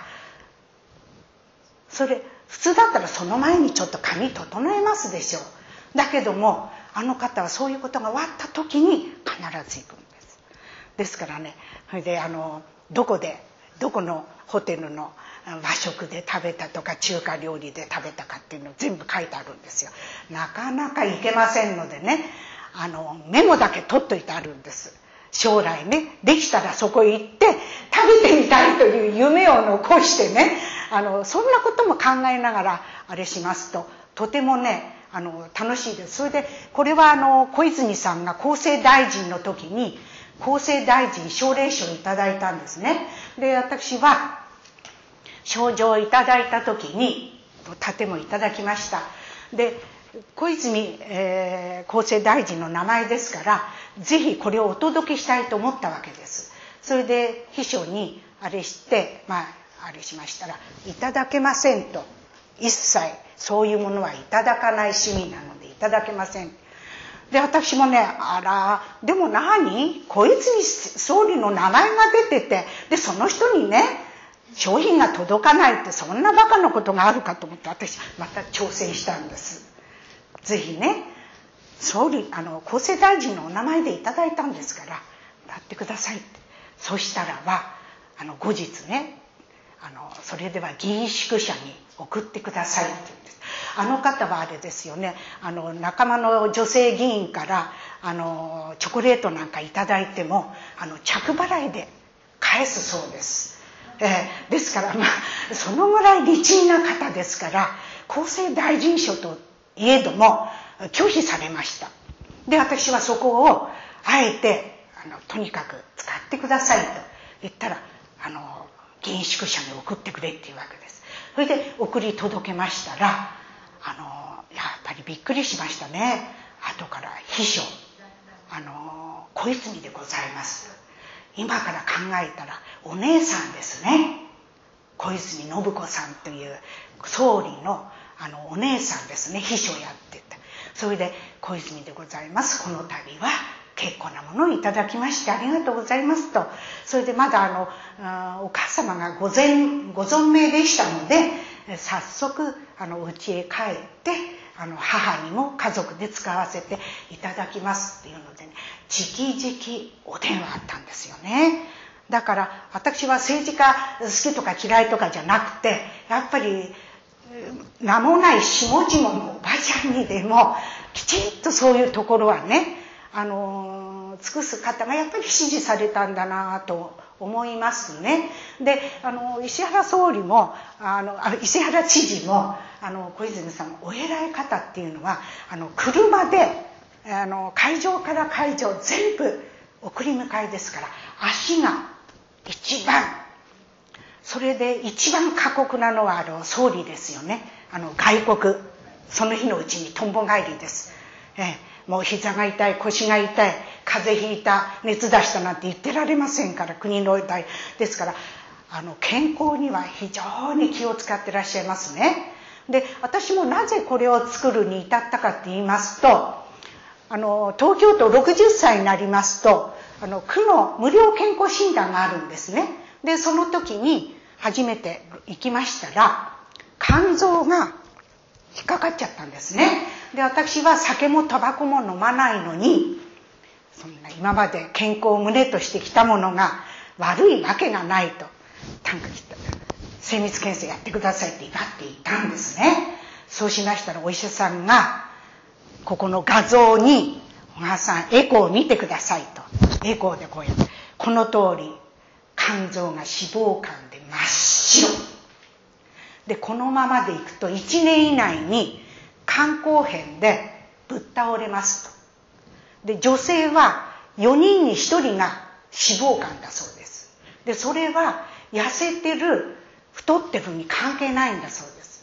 それ普通だったらその前にちょっと髪整えますでしょう。だけどもあの方はそういうことが終わった時に必ず行くんです。ですからね、それであのどこでどこのホテルの和食で食べたとか中華料理で食べたかっていうの全部書いてあるんですよ。なかなか行けませんのでね、あのメモだけ取っといてあるんです。将来ねできたらそこへ行って食べてみたいという夢を残してね、あのそんなことも考えながらあれしますととてもねあの楽しいです。それでこれはあの小泉さんが厚生大臣の時に厚生大臣奨励賞をいただいたんですね。で私は賞状をいただいた時に盾もいただきました。で小泉、えー、厚生大臣の名前ですからぜひこれをお届けしたいと思ったわけです。それで秘書にあれしてまああれしましたら、いただけませんと、一切そういうものはいただかない趣味なのでいただけません。で私もね、あらでも何小泉総理の名前が出てて、でその人にね商品が届かないってそんなバカなことがあるかと思って私また挑戦したんです。ぜひね総理あの厚生大臣のお名前でいただいたんですからやってくださいって。そしたらばあの後日ねあのそれでは議員宿舎に送ってくださいって言うんです。あの方はあれですよね、あの仲間の女性議員からあのチョコレートなんかいただいてもあの着払いで返すそうです。えー、ですからまあそのぐらい利珍な方ですから、厚生大臣賞といえども拒否されました。で、私はそこをあえてあのとにかく使ってくださいと言ったら、あの議員宿舎に送ってくれっていうわけです。それで送り届けましたら、あのやっぱりびっくりしましたね。後から秘書、あの小泉でございます。今から考えたらお姉さんですね。小泉信子さんという総理のあのお姉さんですね。秘書やってて、それで小泉でございます。この度は結構なものをいただきましてありがとうございますと。それでまだあのあお母様がご全ご存命でしたので、早速あの家へ帰ってあの母にも家族で使わせていただきますっていうのでね、直々お電話あったんですよね。だから私は政治家好きとか嫌いとかじゃなくて、やっぱり名もない下々のおばちゃんにでもきちっとそういうところはね、あの尽くす方がやっぱり支持されたんだなと思いますね。で、あの石原総理もあの石原知事もあの小泉さんのお偉い方っていうのは、あの車であの会場から会場全部送り迎えですから、足が一番、それで一番過酷なのはあの総理ですよね。あの外国、その日のうちにとんぼ帰りです。ええ、もう膝が痛い、腰が痛い、風邪ひいた、熱出したなんて言ってられませんから、国の代ですから、あの健康には非常に気を使ってらっしゃいますね。で、私もなぜこれを作るに至ったかって言いますと、あの東京都ろくじゅっさいになりますと、あの区の無料健康診断があるんですね。で、その時に初めて行きましたら、肝臓が引っかかっちゃったんですね。で、私は酒もタバコも飲まないのに、そんな今まで健康を旨としてきたものが悪いわけがないと、短歌切った精密検査やってくださいって威張って言ったんですね。そうしましたらお医者さんが、ここの画像に小川さんエコーを見てくださいと。エコーでこうやって、この通り肝臓が脂肪肝で真っ白で、このままでいくといちねん以内に肝硬変でぶっ倒れますと。で、女性はよにんにひとりが脂肪肝だそうです。で、それは痩せてる太ってるに関係ないんだそうです。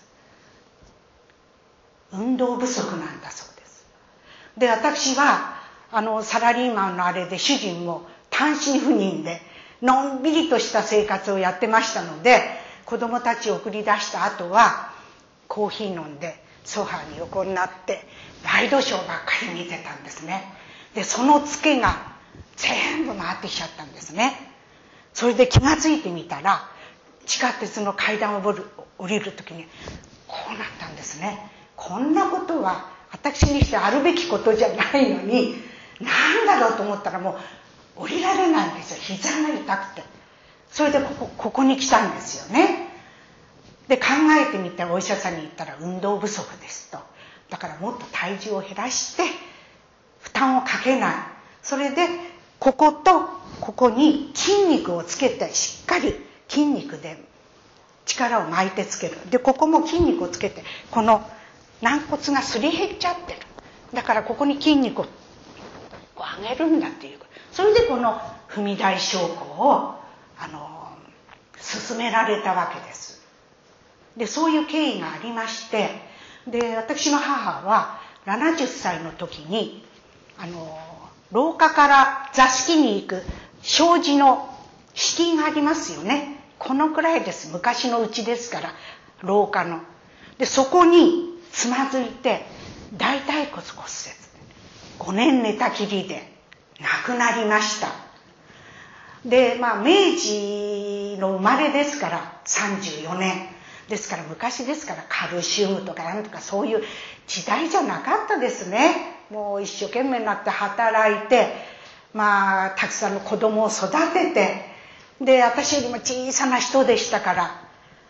運動不足なんだそうです。で、私はあのサラリーマンのあれで主人も単身赴任でのんびりとした生活をやってましたので、子供たちを送り出した後はコーヒー飲んでソファーに横になってワイドショーばっかり見てたんですね。で、そのツケが全部回ってきちゃったんですね。それで気がついてみたら、地下鉄の階段を降りる、降りる時にこうなったんですね。こんなことは私にしてあるべきことじゃないのに、なんだろうと思ったらもう降りられないんですよ。膝が痛くて。それでここ、ここに来たんですよね。で、考えてみたらお医者さんに言ったら運動不足ですと。だからもっと体重を減らして負担をかけない。それでこことここに筋肉をつけて、しっかり筋肉で力を巻いてつける。で、ここも筋肉をつけて、この軟骨がすり減っちゃってる。だからここに筋肉を上げるんだっていう。それでこの踏み台昇降をあの進められたわけです。で、そういう経緯がありまして、で、私の母はななじゅっさいの時にあの廊下から座敷に行く障子の敷居がありますよね。このくらいです。昔の家ですから、廊下の。で、そこにつまずいて大腿骨骨折。ごねん寝たきりで亡くなりました。で、まあ明治の生まれですからさんじゅうよねんですから、昔ですからカルシウムとかなんとかそういう時代じゃなかったですね。もう一生懸命になって働いて、まあたくさんの子供を育てて、で、私よりも小さな人でしたから、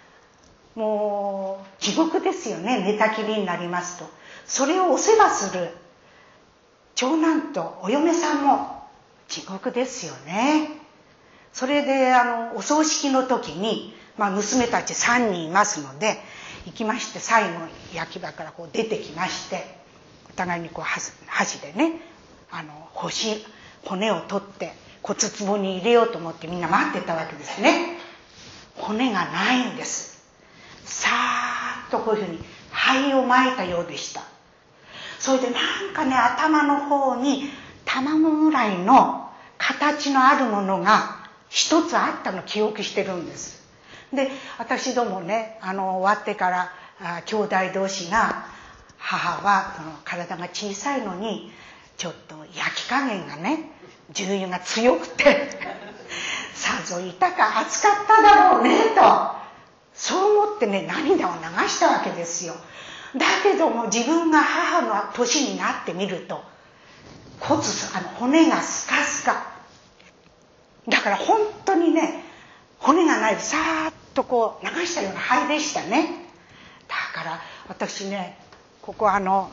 もう地獄ですよね。寝たきりになりますと。それをお世話する長男とお嫁さんも地獄ですよね。それであのお葬式の時に、まあ、娘たちさんにんいますので行きまして、最後焼き場からこう出てきまして、 お互いにこう箸でね、あの星骨を取って骨壺に入れようと思ってみんな待ってたわけですね。骨がないんです。さーっとこういうふうに灰をまいたようでした。それでなんかね、頭の方に卵ぐらいの形のあるものが一つあったのを記憶してるんです。で、私どもね、あの終わってからあ兄弟同士が、母はその体が小さいのにちょっと焼き加減がね、重油が強くてさぞいたか暑かっただろうねと、そう思ってね、涙を流したわけですよ。だけども自分が母の年になってみると骨あの骨がスカスカだから、本当にね、骨がないでさーっとこう流したような灰でしたね。だから私ね、ここあの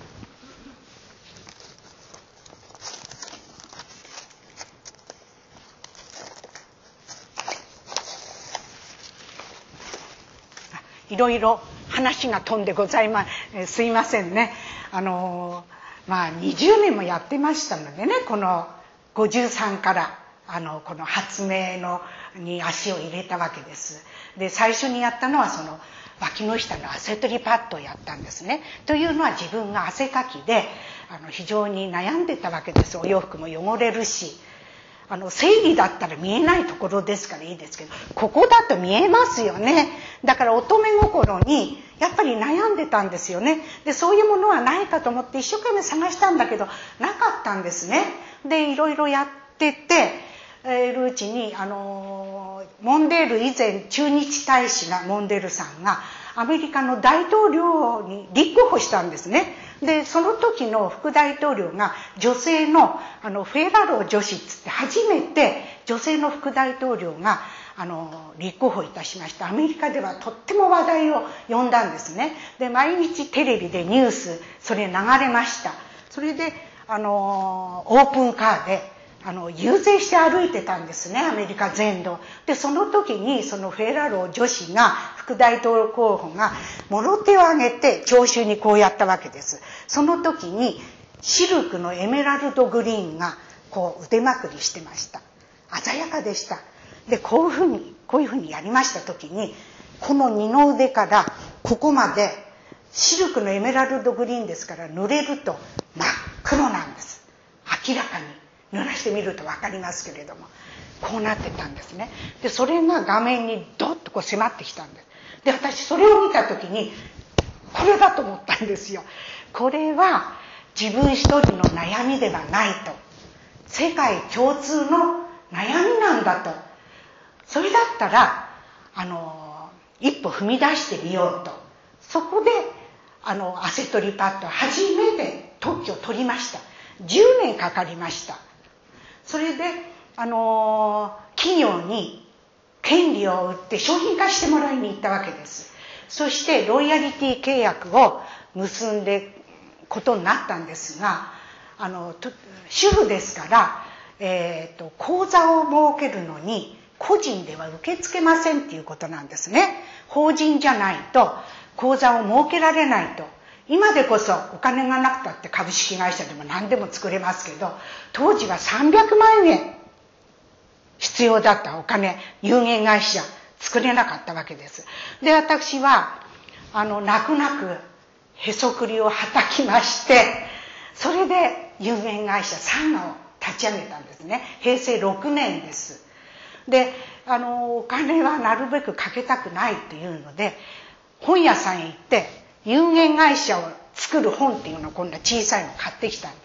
いろいろ話が飛んでございます、えー、すいませんね。あのー、まあにじゅうねんもやってましたのでね、このごじゅうさんからあのこの発明のに足を入れたわけです。で、最初にやったのはその脇の下の汗取りパッドをやったんですね。というのは自分が汗かきであの非常に悩んでたわけです。お洋服も汚れるし、あの生理だったら見えないところですからいいですけど、ここだと見えますよね。だから乙女心にやっぱり悩んでたんですよね。で、そういうものはないかと思って一生懸命探したんだけどなかったんですね。で、いろいろやってているうちに、あのモンデール以前駐日大使がモンデールさんがアメリカの大統領に立候補したんですね。で、その時の副大統領が女性のあのフェラロー女子っつって初めて女性の副大統領があの立候補いたしました。アメリカではとっても話題を呼んだんですね。で、毎日テレビでニュースそれ流れました。それであのオープンカーであの遊説して歩いてたんですね、アメリカ全土で。その時にそのフェラロー女子が副大統領候補がもろ手を挙げて聴衆にこうやったわけです。その時にシルクのエメラルドグリーンがこう腕まくりしてました。鮮やかでした。で、こういうふうにこういうふうにやりました時に、この二の腕からここまでシルクのエメラルドグリーンですから濡れると真っ黒なんです。明らかに濡らしてみると分かりますけれども、こうなってたんですね。で、それが画面にドッとこう迫ってきたんです。で、私それを見た時にこれだと思ったんですよ。これは自分一人の悩みではないと、世界共通の悩みなんだと。それだったらあの一歩踏み出してみようと、そこであの汗取りパッド初めて特許を取りました。じゅうねんかかりました。それであの企業に権利を売って商品化してもらいに行ったわけです。そしてロイヤリティ契約を結んでことになったんですが、あの主婦ですから、えーと、口座を設けるのに個人では受け付けませんっていうことなんですね。法人じゃないと口座を設けられないと。今でこそお金がなくたって株式会社でも何でも作れますけど、当時はさんびゃくまんえん必要だったお金、有限会社作れなかったわけです。で、私はあの泣く泣くへそくりをはたきまして、それで有限会社サンガを立ち上げたんですね。へいせいろくねんです。で、あのお金はなるべくかけたくないというので、本屋さんへ行って有限会社を作る本っていうのを今度は小さいのを買ってきたんです。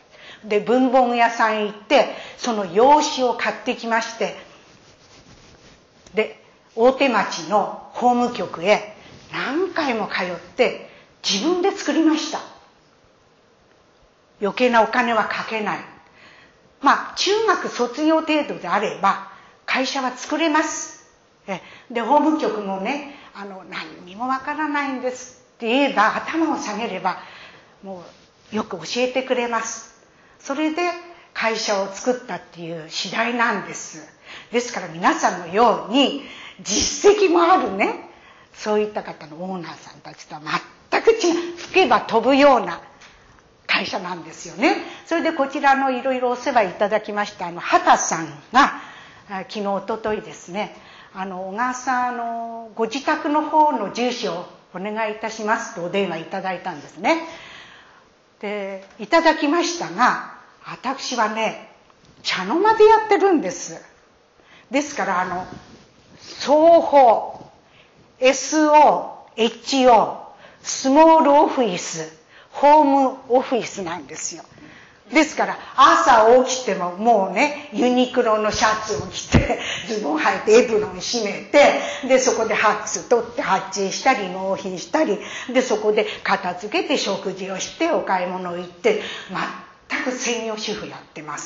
で、文房具屋さんへ行ってその用紙を買ってきまして、で、大手町の法務局へ何回も通って自分で作りました。余計なお金はかけない。まあ中学卒業程度であれば会社は作れます。で、法務局もね、あの何にもわからないんですって言えば、頭を下げればもうよく教えてくれます。それで会社を作ったっていう次第なんです。ですから皆さんのように実績もあるね、そういった方のオーナーさんたちとは全く違う、吹けば飛ぶような会会社なんですよね。それでこちらのいろいろお世話いただきましたあの畑さんが昨日一昨日ですね、あの小川さんあのご自宅の方の住所をお願いいたしますとお電話いただいたんですね。でいただきましたが、私はね茶の間でやってるんです。ですからあの双方 エスオーエイチオー スモールオフィスホームオフィスなんですよ。ですから朝起きてももうねユニクロのシャツを着てズボン履いてエプロン締めて、でそこでファックス取って発注したり納品したりで、そこで片付けて食事をしてお買い物行って、全く専業主婦やってます。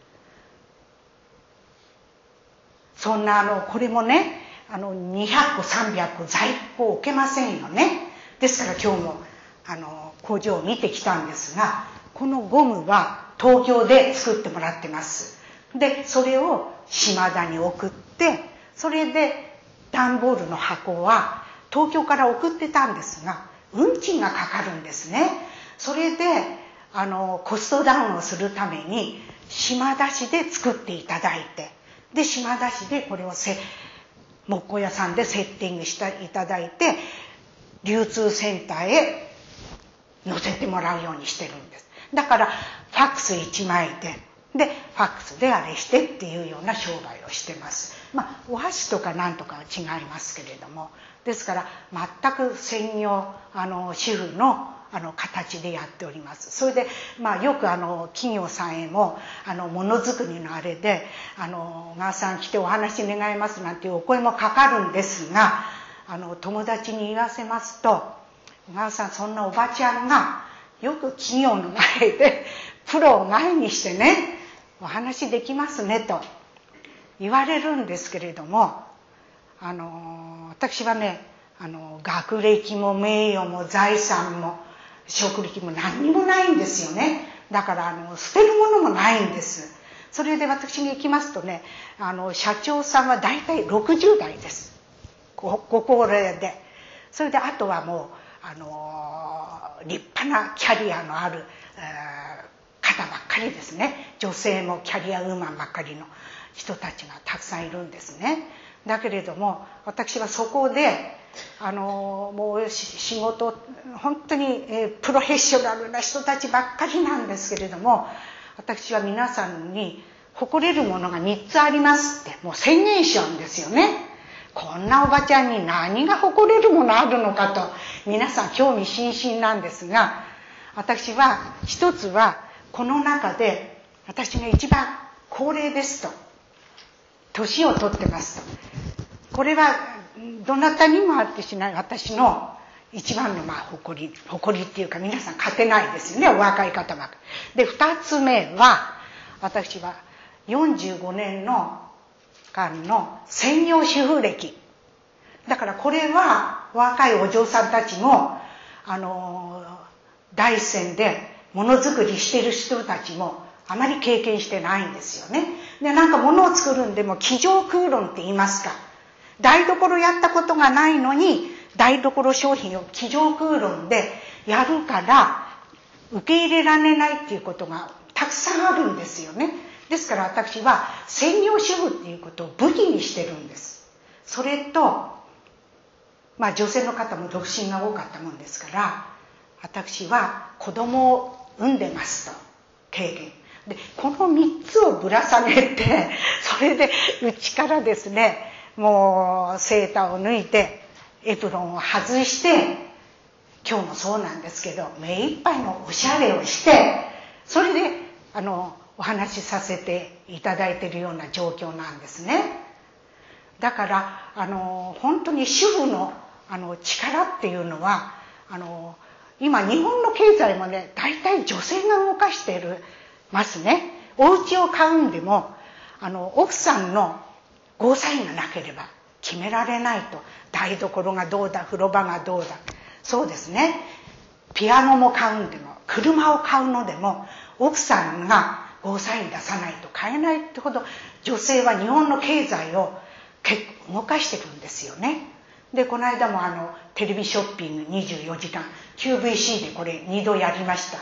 そんなあのこれもねあのにひゃっこさんびゃっこ在庫を置けませんよね。ですから今日もあの工場を見てきたんですが、このゴムは東京で作ってもらってます。でそれを島田に送って、それで段ボールの箱は東京から送ってたんですが運賃がかかるんですね。それであのコストダウンをするために島田市で作っていただいて、で島田市でこれをせ木工屋さんでセッティングしていただいて流通センターへ載せてもらうようにしてるんです。だからファックスいちまいででファックスであれしてっていうような商売をしてます。まあお箸とかなんとかは違いますけれども、ですから全く専業あの主婦のあの形でやっております。それでまあよくあの企業さんへもあのものづくりのあれであの小川さん来てお話願いますなんていうお声もかかるんですが、あの友達に言わせますと、小川さんそんなおばちゃんがよく企業の前でプロを前にしてねお話できますねと言われるんですけれども、あの私はねあの学歴も名誉も財産も職歴も何にもないんですよね。だからあの捨てるものもないんです。それで私に行きますとね、あの社長さんは大体ろくじゅう代です。ご, ご高齢で、それであとはもうあの立派なキャリアのある、えー、方ばっかりですね。女性もキャリアウーマンばっかりの人たちがたくさんいるんですね。だけれども私はそこであのもう仕事本当に、えー、プロフェッショナルな人たちばっかりなんですけれども、私は皆さんに誇れるものがみっつありますってもう宣言しちゃうんですよね。こんなおばちゃんに何が誇れるものあるのかと皆さん興味津々なんですが、私は一つはこの中で私が一番高齢ですと、年を取ってますと、これはどなたにもあってしない私の一番のまあ誇り誇りっていうか、皆さん勝てないですよね、お若い方ばかりで。二つ目は私はよんじゅうごねんの間の専業主婦歴だから、これは若いお嬢さんたちもあの第一線でものづくりしている人たちもあまり経験してないんですよね。でなんかものを作るんでも机上空論って言いますか、台所やったことがないのに台所商品を机上空論でやるから受け入れられないっていうことがたくさんあるんですよね。ですから私は専業主婦っていうことを武器にしてるんです。それとまあ女性の方も独身が多かったもんですから、私は子供を産んでますと経験で、このみっつをぶら下げて、それでうちからですねもうセーターを脱いでエプロンを外して、今日もそうなんですけど目いっぱいのおしゃれをして、それであのお話しさせていただいているような状況なんですね。だからあの本当に主婦のあの力っていうのはあの今日本の経済もね大体女性が動かしていますね。お家を買うんでもあの奥さんのゴーサインがなければ決められないと。台所がどうだ、風呂場がどうだ、そうですね。ピアノも買うんでも車を買うのでも奥さんがゴーサイン出さないと買えないってほど女性は日本の経済を結構動かしてるんですよね。でこの間もあのテレビショッピングにじゅうよじかん キューブイシー でこれにどやりました。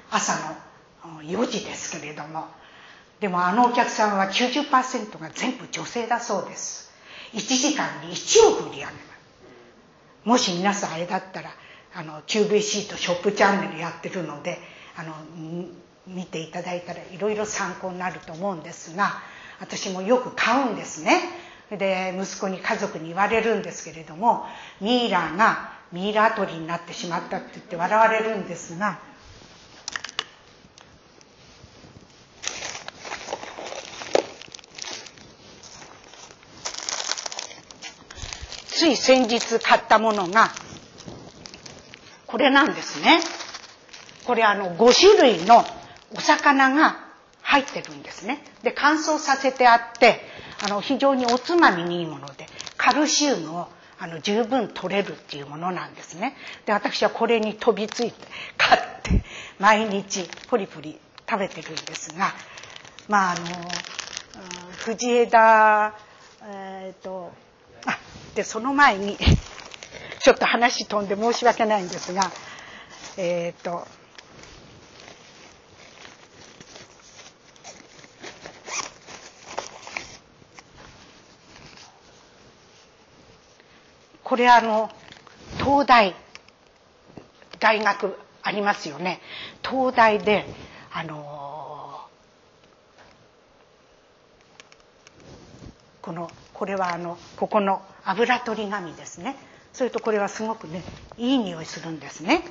朝のよじですけれども、でもあのお客さんは きゅうじゅっパーセント が全部女性だそうです。いちじかんにいちおく売り上げます。もし皆さんあれだったらあの キュービーシー とショップチャンネルやってるので、あの見ていただいたらいろいろ参考になると思うんですが、私もよく買うんですね。で息子に家族に言われるんですけれども、ミイラがミイラ取りになってしまったって言って笑われるんですが、つい先日買ったものがこれなんですね。これあのごしゅるいのお魚が入ってるんですね。で乾燥させてあって、あの非常におつまみにいいもので、カルシウムをあの十分取れるっていうものなんですね。で私はこれに飛びついて買って毎日ポリポリ食べてるんですが、まああの藤枝えっ、ー、とあでその前にちょっと話飛んで申し訳ないんですが、えっ、ー、とこれあの東大大学ありますよね。東大であのこのこれはあのここの油取り紙ですね。それとこれはすごくねいい匂いするんですね。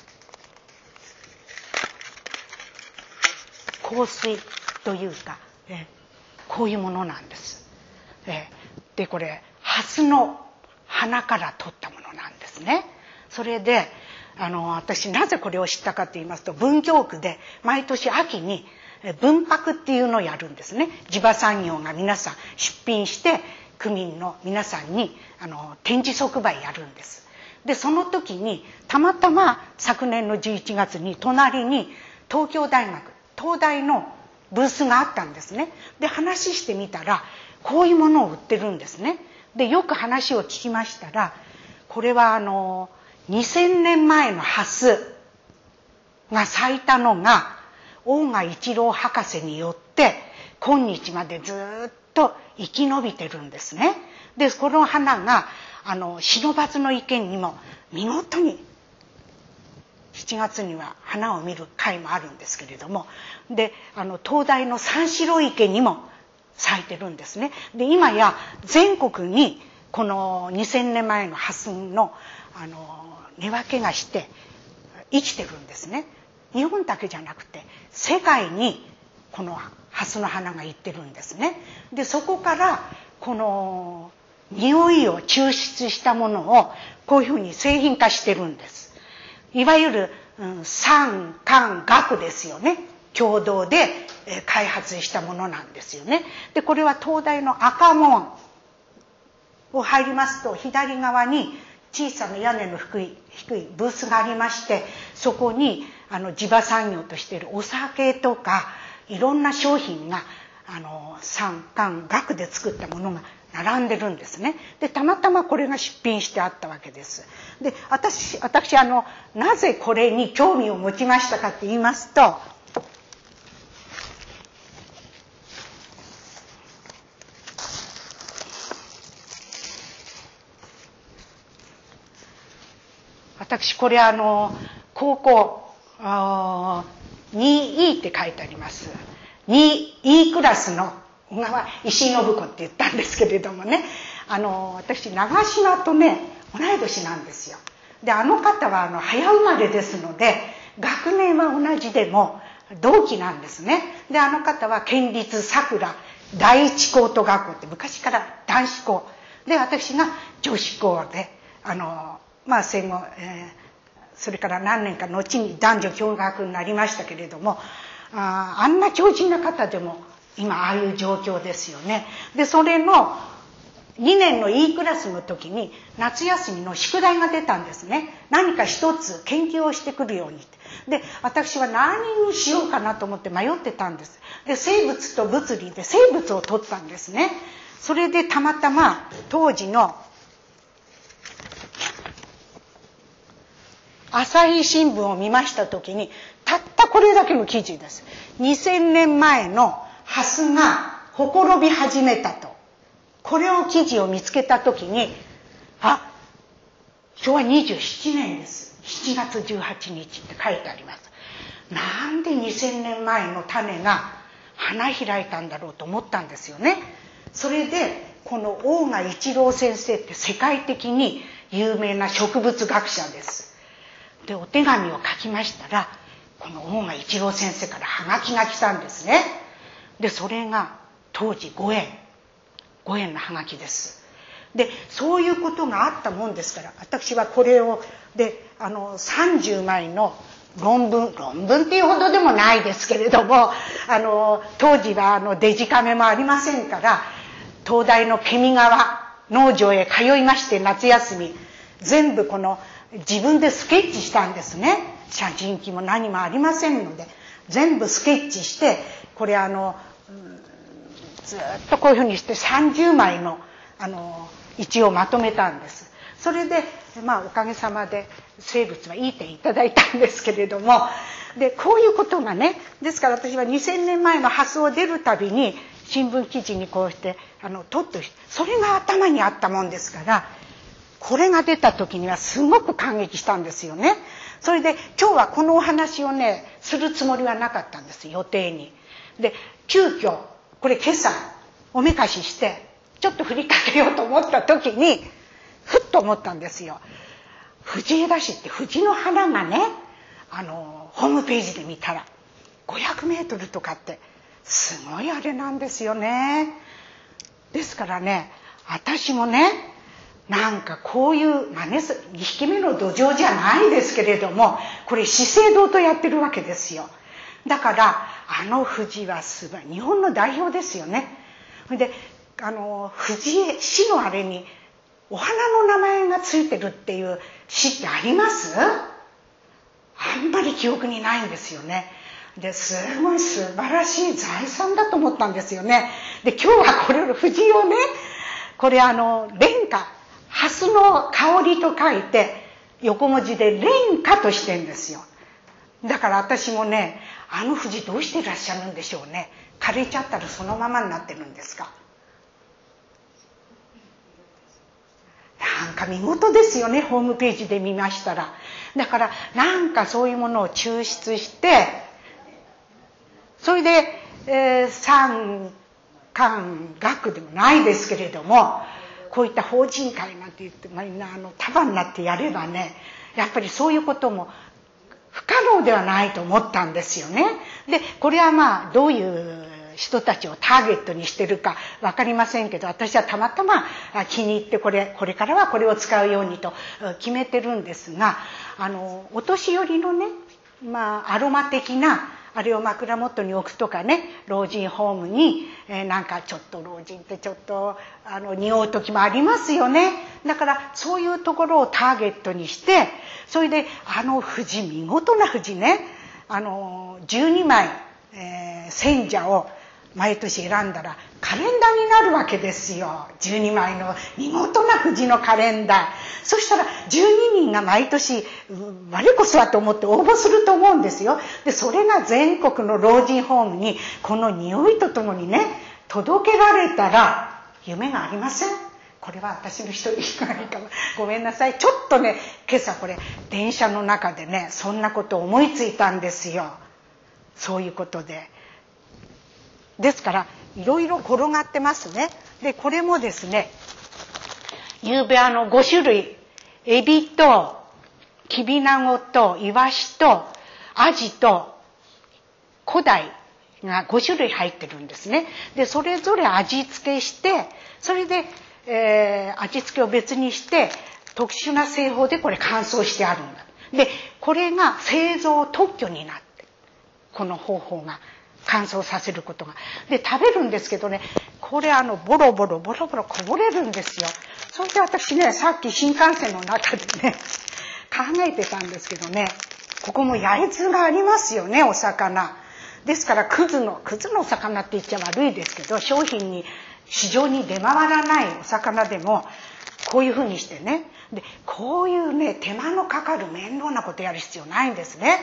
香水というか、えこういうものなんです。えでこれ蓮の花から取ったものなんですね。それであの私なぜこれを知ったかと言いますと、文京区で毎年秋に文博っていうのをやるんですね。地場産業が皆さん出品して区民の皆さんにあの展示即売やるんです。でその時にたまたま昨年のじゅういちがつに隣に東京大学東大のブースがあったんですね。で話してみたらこういうものを売ってるんですね。でよく話を聞きましたら、これはあのにせんねんまえのハスが咲いたのが大賀一郎博士によって今日までずっと生き延びてるんですね。でこの花があの不忍池にも見事にしちがつには花を見る会もあるんですけれども、であの東大の三四郎池にも咲いてるんですね。で今や全国にこのにせんねんまえの蓮のあの根分けがして生きてるんですね。日本だけじゃなくて世界にこの蓮の花が行ってるんですね。でそこからこの匂いを抽出したものをこういうふうに製品化してるんです。いわゆる、うん、産官学ですよね。共同で開発したものなんですよね。でこれは東大の赤門を入りますと左側に小さな屋根の低い低いブースがありまして、そこにあの地場産業としているお酒とかいろんな商品があの産官学で作ったものが並んでるんですね。でたまたまこれが出品してあったわけです。で私私あのなぜこれに興味を持ちましたかって言いますと、私これあの高校 にイー って書いてあります。にイー クラスの小川石井信子って言ったんですけれどもね、あの私長島とね同い年なんですよ。であの方はあの早生まれですので学年は同じでも同期なんですね。であの方は県立桜第一高等学校って昔から男子校で、私が女子校であのまあ戦後、えー、それから何年か後に男女共学になりましたけれども、あ, あんな強靭な方でも今ああいう状況ですよね。でそれのにねんの イー クラスの時に夏休みの宿題が出たんですね。何か一つ研究をしてくるように。で私は何にしようかなと思って迷ってたんです。で生物と物理で生物を取ったんですね。それでたまたま当時の朝日新聞を見ました時にたったこれだけの記事です。にせんねんまえのハスがほころび始めたと。これを記事を見つけたときに、あ、しょうわにじゅうななねんです。しちがつじゅうはちにちって書いてあります。なんでにせんねんまえの種が花開いたんだろうと思ったんですよね。それでこの大賀一郎先生って世界的に有名な植物学者です。で、お手紙を書きましたら、この大賀一郎先生からハガキが来たんですね。で、それが当時ごえん。ごえんのハガキです。で、そういうことがあったもんですから、私はこれを、で、あの、さんじゅうまいの論文、論文っていうほどでもないですけれども、あの、当時はあのデジカメもありませんから、東大のケミ川農場へ通いまして、夏休み、全部この自分でスケッチしたんですね。写真機も何もありませんので、全部スケッチして、これあの、ずっとこういうふうにしてさんじゅうまいの、あの、一応まとめたんです。それで、まあおかげさまで生物はいい点いただいたんですけれども、で、こういうことがね、ですから私はにせんねんまえのハスを出るたびに、新聞記事にこうして、あの、取って、それが頭にあったもんですから、これが出た時にはすごく感激したんですよね。それで今日はこのお話をね、するつもりはなかったんです、予定に。で、急遽、これ今朝、おめかしして、ちょっと振りかけようと思った時に、ふっと思ったんですよ。藤枝市って藤の花がね、あの、ホームページで見たら、ごひゃくメートルとかって、すごいあれなんですよね。ですからね、私もね、なんかこういう、まあね、にひきめの土壌じゃないですけれども、これ資生堂とやってるわけですよ。だから、あの藤はすごい、日本の代表ですよね。で、あの、藤江、市のあれに、お花の名前がついてるっていう市ってあります？あんまり記憶にないんですよね。で、すごい素晴らしい財産だと思ったんですよね。で、今日はこれを藤をね、これあの、蓮花、ハスの香りと書いて、横文字で蓮花としてんですよ。だから私もね、あの藤どうしていらっしゃるんでしょうね。枯れちゃったらそのままになってるんですか。なんか見事ですよね、ホームページで見ましたら。だからなんかそういうものを抽出して、それで、えー、産官学でもないですけれども、こういった法人会なんて言って、みんなあの束になってやればね、やっぱりそういうことも不可能ではないと思ったんですよね。で、これはまあどういう人たちをターゲットにしてるかわかりませんけど、私はたまたま気に入ってこれ、これからはこれを使うようにと決めてるんですが、あの、お年寄りのね、まあアロマ的な、あれを枕元に置くとかね、老人ホームに、えー、なんかちょっと老人ってちょっとあの匂う時もありますよね。だからそういうところをターゲットにして、それであの藤、見事な藤ね、あのじゅうにまい、えー、選者を毎年選んだらカレンダーになるわけですよ。じゅうにまいの見事な藤のカレンダー。そしたらじゅうににんが毎年我こそはと思って応募すると思うんですよ。で、それが全国の老人ホームにこの匂いとともにね、届けられたら夢がありません？これは私の一人しかないかも。ごめんなさい。ちょっとね、今朝これ電車の中でね、そんなことを思いついたんですよ。そういうことで。ですから、いろいろ転がってますね。で、これもですね、ゆうべあのごしゅるい、エビと、キビナゴと、イワシと、アジと、古代がごしゅるい入ってるんですね。で、それぞれ味付けして、それで、えー、味付けを別にして、特殊な製法でこれ乾燥してあるんだ。で、これが製造特許になって、この方法が。乾燥させることが。で、食べるんですけどね、これあの、ボロボロ、ボロボロこぼれるんですよ。それで私ね、さっき新幹線の中でね、考えてたんですけどね、ここも焼津がありますよね、お魚。ですから、クズの、クズのお魚って言っちゃ悪いですけど、商品に、市場に出回らないお魚でも、こういうふうにしてね、で、こういうね、手間のかかる面倒なことやる必要ないんですね。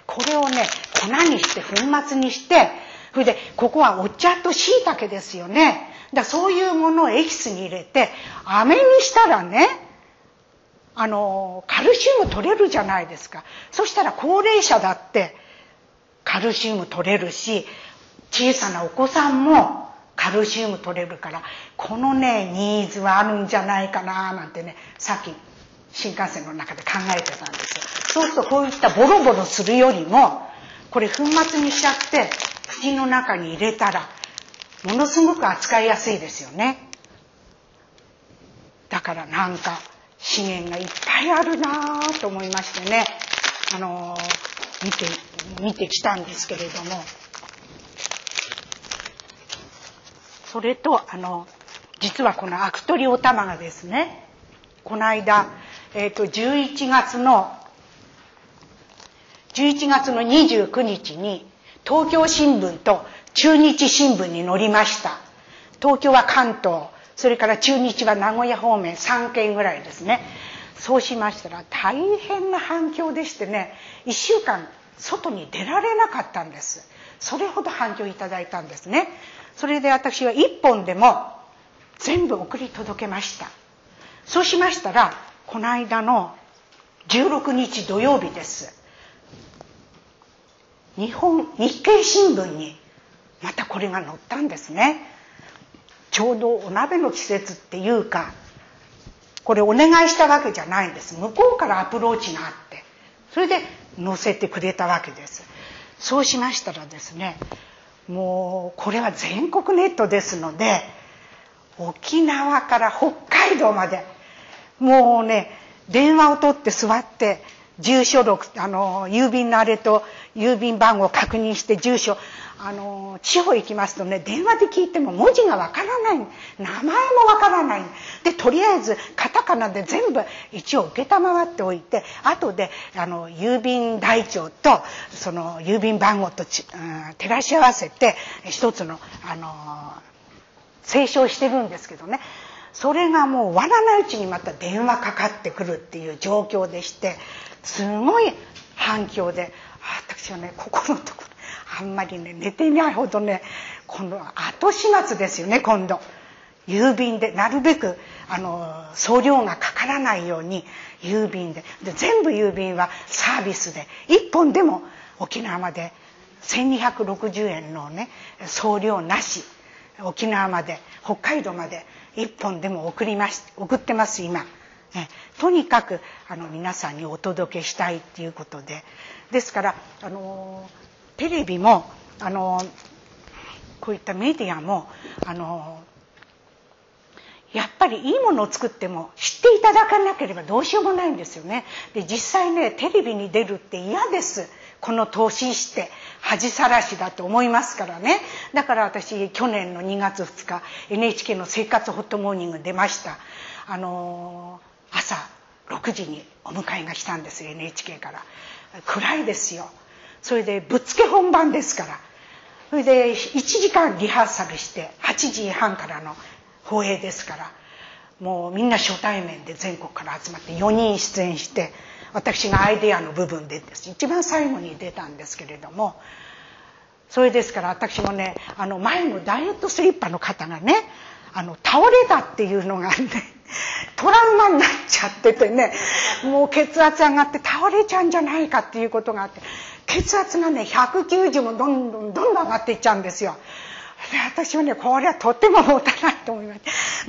これをね、粉にして粉末にして、それでここはお茶と椎茸ですよね。だそういうものをエキスに入れて飴にしたらね、あのカルシウム取れるじゃないですか。そしたら高齢者だってカルシウム取れるし、小さなお子さんもカルシウム取れるから、このねニーズはあるんじゃないかななんてね、さっき新幹線の中で考えてたんですよ。そうするとこういったボロボロするよりも、これ粉末にしちゃって口の中に入れたらものすごく扱いやすいですよね。だからなんか資源がいっぱいあるなぁと思いましてね、あのー、見て見てきたんですけれども、それとあの実はこのアクトリオタマがですね、この間、えー、とじゅういちがつのじゅういちがつのにじゅうくにちに東京新聞と中日新聞に載りました。東京は関東、それから中日は名古屋方面さんけんぐらいですね。そうしましたら大変な反響でしてね、いっしゅうかん外に出られなかったんです。それほど反響いただいたんですね。それで私はいっぽんでも全部送り届けました。そうしましたらこの間のじゅうろくにち土曜日です。日本日経新聞にまたこれが載ったんですね。ちょうどお鍋の季節っていうか、これお願いしたわけじゃないんです。向こうからアプローチがあって、それで載せてくれたわけです。そうしましたらですね、もうこれは全国ネットですので、沖縄から北海道までもうね、電話を取って座って住所録、あの郵便のあれと郵便番号を確認して住所、あの地方行きますとね、電話で聞いても文字がわからない、名前もわからないで、とりあえずカタカナで全部一応受けたまわっておいて、後であの郵便台帳とその郵便番号とち、うん、照らし合わせて一つのあの清書してるんですけどね、それがもう終わらないうちにまた電話かかってくるっていう状況でして、すごい反響で、私はね、ここのところあんまりね寝ていないほどね、今度後始末ですよね。今度郵便でなるべくあの送料がかからないように郵便 で, で全部郵便はサービスでいっぽんでも沖縄までせんにひゃくろくじゅうえんのね送料なし、沖縄まで北海道までいっぽんでも送りまし送ってます今。えとにかくあの皆さんにお届けしたいっていうことで、ですからあのテレビもあのこういったメディアもあのやっぱりいいものを作っても知っていただかなければどうしようもないんですよね。で実際ね、テレビに出るって嫌です。この投資して恥さらしだと思いますからね。だから私去年のにがつふつか エヌエイチケー の生活ホットモーニング出ました。あの朝ろくじにお迎えが来たんですよ、 エヌエイチケー から。暗いですよ。それでぶっつけ本番ですから、それでいちじかんリハーサルしてはちじはんからの放映ですから、もうみんな初対面で全国から集まってよにん出演して、私がアイデアの部分で一番最後に出たんですけれども、それですから私もね、あの前のダイエットスリッパの方がね、あの倒れたっていうのがねトラウマになっちゃっててね、もう血圧上がって倒れちゃうんじゃないかっていうことがあって、血圧がねひゃくきゅうじゅうもどんどんどんどん上がっていっちゃうんですよ。で私はね、これはとっても持たないと思いまして、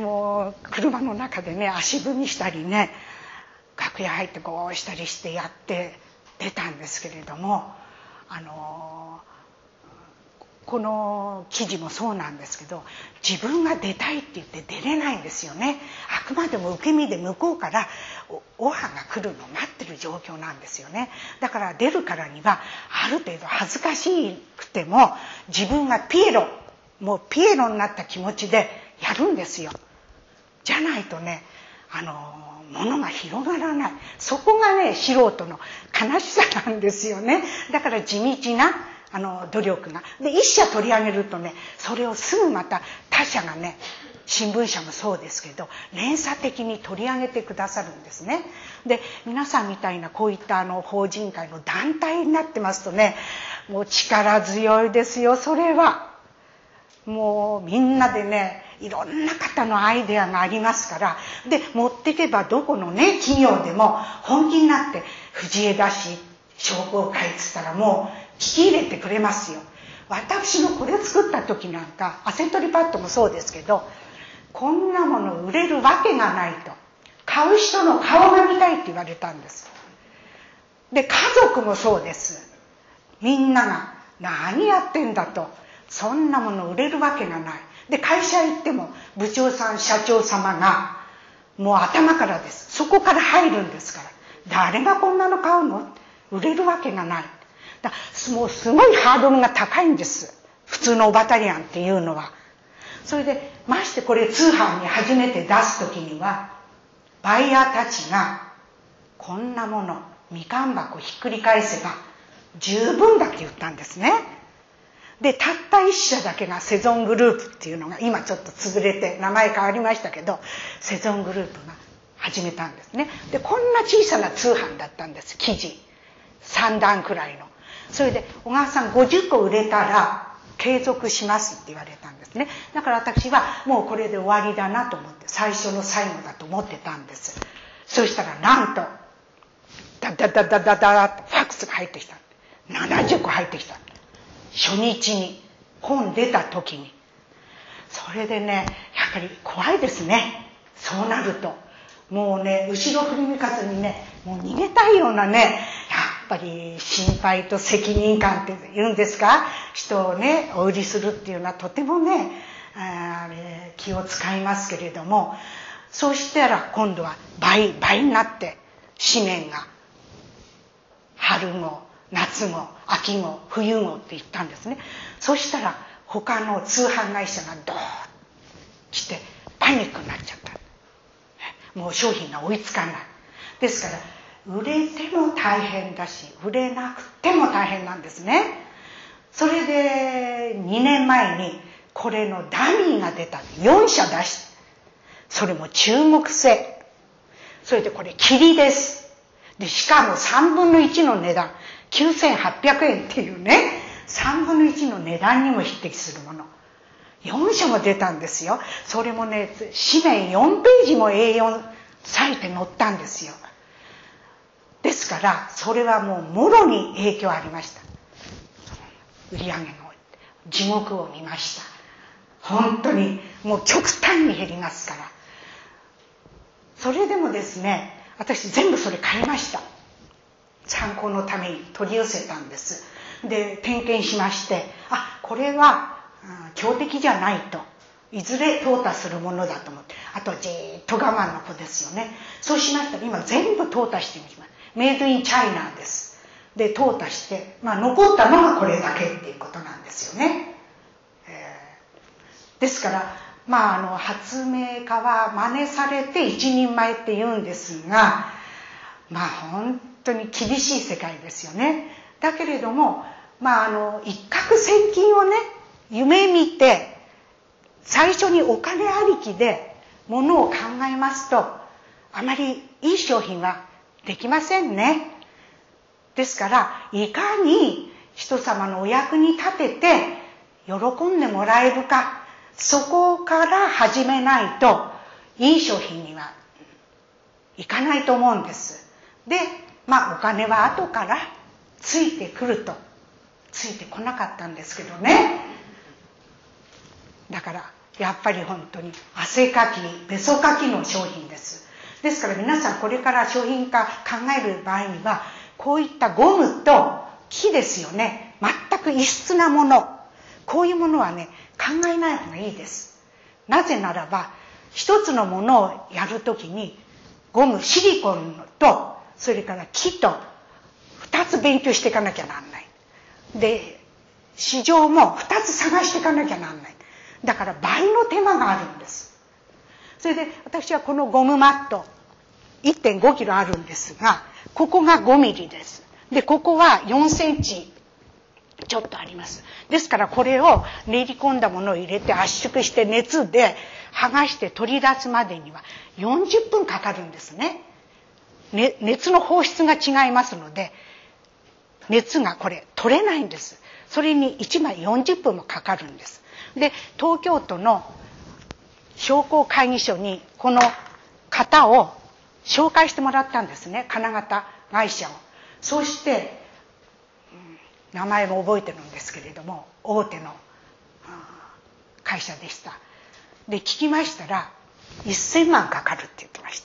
もう車の中でね足踏みしたりね、楽屋入ってこうしたりしてやって出たんですけれども、あのこの記事もそうなんですけど、自分が出たいって言って出れないんですよね。あくまでも受け身で向こうからオファーが来るのを待ってる状況なんですよね。だから出るからにはある程度恥ずかしくても自分がピエロ、もうピエロになった気持ちでやるんですよ。じゃないとね、あのものが広がらない。そこがね素人の悲しさなんですよね。だから地道なあの努力がで一社取り上げるとね、それをすぐまた他社がね新聞社もそうですけど、連鎖的に取り上げてくださるんですね。で、皆さんみたいなこういったあの法人会の団体になってますとね、もう力強いですよ、それは。もうみんなでね、いろんな方のアイデアがありますから、で、持っていけばどこのね、企業でも本気になって、藤枝市商工会っつったらもう聞き入れてくれますよ。私のこれ作った時なんか、アセトリパッドもそうですけど、こんなもの売れるわけがないと。買う人の顔が見たいって言われたんです。で、家族もそうです。みんなが、何やってんだと。そんなもの売れるわけがない。で、会社行っても、部長さん、社長様が、もう頭からです。そこから入るんですから。誰がこんなの買うの？売れるわけがない。だもうすごいハードルが高いんです。普通のオバタリアンっていうのは。それで、ましてこれ通販に初めて出すときには、バイヤーたちが、こんなもの、みかん箱ひっくり返せば、十分だって言ったんですね。で、たった一社だけがセゾングループっていうのが、今ちょっと潰れて名前変わりましたけど、セゾングループが始めたんですね。で、こんな小さな通販だったんです、記事。さんだんくらいの。それで、小川さんごじゅっこ売れたら継続しますって言われたんですね。だから私はもうこれで終わりだなと思って、最初の最後だと思ってたんです。そしたらなんと、ダダダダダダってファックスが入ってきた。ななじゅっこ入ってきた。初日に、本出た時に。それでね、やっぱり怖いですね。そうなると。もうね、後ろ振り向かずにね、もう逃げたいようなね、やっぱり心配と責任感って言うんですか、人をね、お売りするっていうのはとてもね、あれ気を使いますけれども、そうしたら今度は倍、倍になって、紙面が春号、夏号、秋号、冬号って言ったんですね。そしたら他の通販会社がドーッ来てパニックになっちゃった。もう商品が追いつかない。ですから売れても大変だし、売れなくても大変なんですね。それでにねんまえにこれのダミーが出た。よんしゃ出して、それも中国製。それでこれ霧です。でしかもさんぶんのいちの値段、きゅうせんはっぴゃくえんっていうね、さんぶんのいちの値段にも匹敵するもの。よんしゃも出たんですよ。それもね、紙面よんページも エーよん 割いて載ったんですよ。ですから、それはもうもろに影響ありました。売り上げの地獄を見ました。本当にもう極端に減りますから。それでもですね、私全部それ買いました。参考のために取り寄せたんです。で、点検しまして、あ、これは強敵じゃないと。いずれ淘汰するものだと思って。あとじーっと我慢の子ですよね。そうしましたら今全部淘汰してみます。メイドインチャイナです。で、淘汰して、まあ残ったのがこれだけっていうことなんですよね。えー、ですから、まああの、発明家は真似されて一人前って言うんですが、まあ本当に厳しい世界ですよね。だけれども、まああの、一攫千金をね、夢見て、最初にお金ありきでものを考えますと、あまりいい商品はできませんね。ですから、いかに人様のお役に立てて喜んでもらえるか、そこから始めないといい商品にはいかないと思うんです。で、まあお金は後からついてくると、ついてこなかったんですけどね。だからやっぱり本当に汗かき、べそかきの商品です。ですから皆さんこれから商品化考える場合には、こういったゴムと木ですよね。全く異質なもの。こういうものはね、考えない方がいいです。なぜならば、一つのものをやるときに、ゴム、シリコンと、それから木と、二つ勉強していかなきゃなんない。で、市場も二つ探していかなきゃなんない。だから倍の手間があるんです。それで私はこのゴムマット いってんごキロあるんですが、ここがごミリです。で、ここはよんセンチちょっとあります。ですからこれを練り込んだものを入れて圧縮して熱で剥がして取り出すまでにはよんじゅっぷんかかるんですね。ね、熱の放出が違いますので、熱がこれ取れないんです。それにいちまいよんじゅっぷんもかかるんです。で、東京都の商工会議所にこの方を紹介してもらったんですね、金型会社を。そうして、名前も覚えてるんですけれども、大手の会社でした。で、聞きましたらせんまんかかるって言ってました。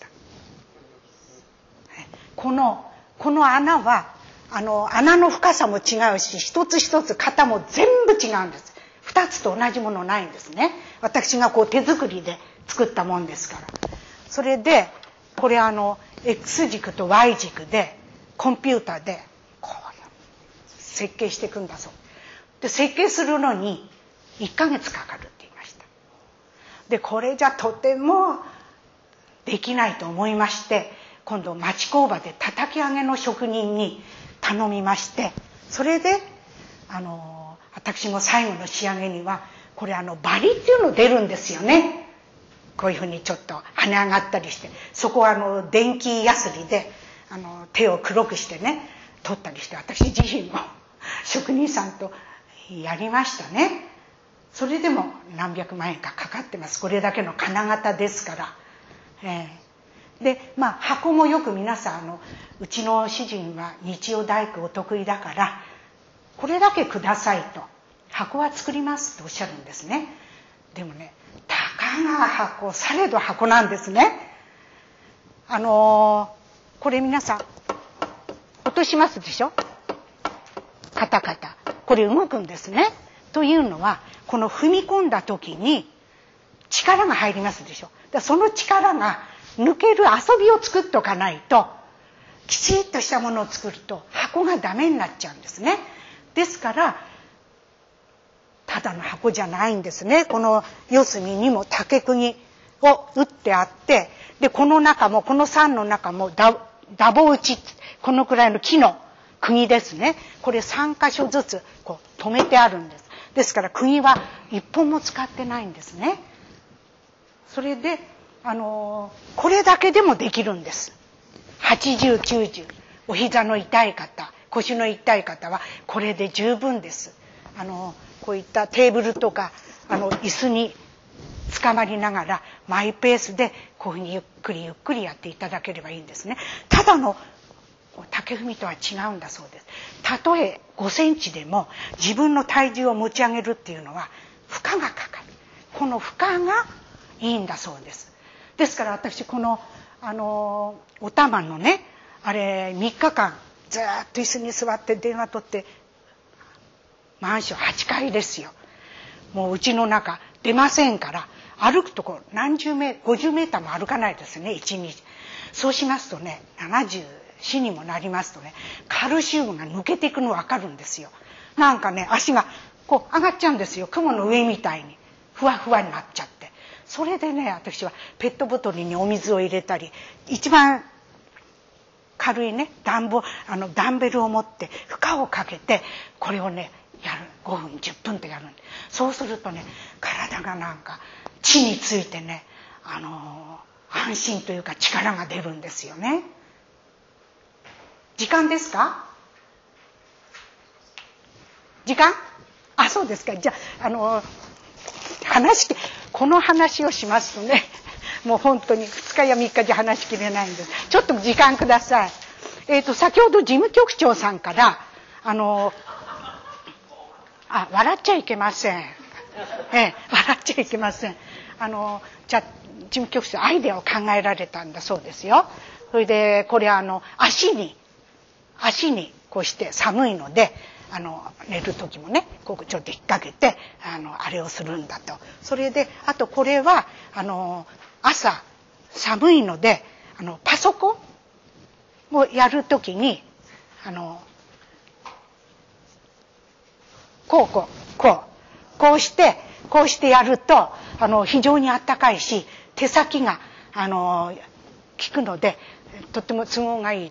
このこの穴はあの穴の深さも違うし、一つ一つ型も全部違うんです。二つと同じものないんですね。私がこう手作りで作ったもんですから。それでこれあの X 軸と Y 軸でコンピューターでこう設計していくんだそうで、設計するのにいっかげつかかるって言いました。で、これじゃとてもできないと思いまして、今度町工場で叩き上げの職人に頼みまして、それであの私も最後の仕上げにはこれあのバリっていうの出るんですよね。こういうふうにちょっと跳ね上がったりして、そこはあの電気ヤスリであの手を黒くしてね取ったりして、私自身も職人さんとやりましたね。それでも何百万円かかかってます。これだけの金型ですから。えーで、まあ箱もよく皆さんあのうちの主人は日曜大工お得意だからこれだけくださいと、箱は作りますとおっしゃるんですね。でもね、たかが箱されど箱なんですね。あのー、これ皆さん落としますでしょ、カタカタ。これ動くんですね。というのはこの踏み込んだ時に力が入りますでしょ。だその力が抜ける遊びを作っておかないと、きちっとしたものを作ると箱がダメになっちゃうんですね。ですからただの箱じゃないんですね。この四隅にも竹釘を打ってあって、でこの中もこの山の中もダダボ打ち、このくらいの木の釘ですね。これさんかしょずつこう止めてあるんです。ですから釘は一本も使ってないんですね。それであのー、これだけでもできるんです。はちじゅう、きゅうじゅう、お膝の痛い方、腰の痛い方はこれで十分です。あのー、こういったテーブルとかあの椅子につかまりながらマイペースでこういうふうにゆっくりゆっくりやっていただければいいんですね。ただの竹踏みとは違うんだそうです。たとえごセンチでも自分の体重を持ち上げるっていうのは負荷がかかる。この負荷がいいんだそうです。ですから私このあのお玉のねあれみっかかんずっと椅子に座って電話取って、マンションはちかいですよ。もううちの中出ませんから、歩くとこ何十メごじゅうメーターも歩かないですね、いちにち。そうしますとね、ななじゅうよんにもなりますとね、カルシウムが抜けていくの分かるんですよ。なんかね、足がこう上がっちゃうんですよ、雲の上みたいにふわふわになっちゃって。それでね、私はペットボトルにお水を入れたり、一番軽いねダンボあのダンベルを持って負荷をかけてこれをねやる、ごふんじゅっぷんとやるんで、そうするとね体がなんか地についてね、あのー、安心というか力が出るんですよね。時間ですか？時間？あ、そうですか。じゃあ、あのー、話この話をしますとね、もう本当にふつかやみっかじゃ話しきれないんです。ちょっと時間ください。えっと先ほど事務局長さんからあのー、あ、笑っちゃいけません。ええ、笑っちゃいけません。あのじゃあ事務局長アイデアを考えられたんだそうですよ。それでこれあの足に足にこうして寒いので、あの寝る時もねここちょっと引っ掛けてあのあれをするんだと。それであとこれはあの朝寒いのであのパソコンをやる時にあのこうこうこうこうしてこうしてやるとあの非常にあったかいし手先があの効くのでとっても都合がいいと。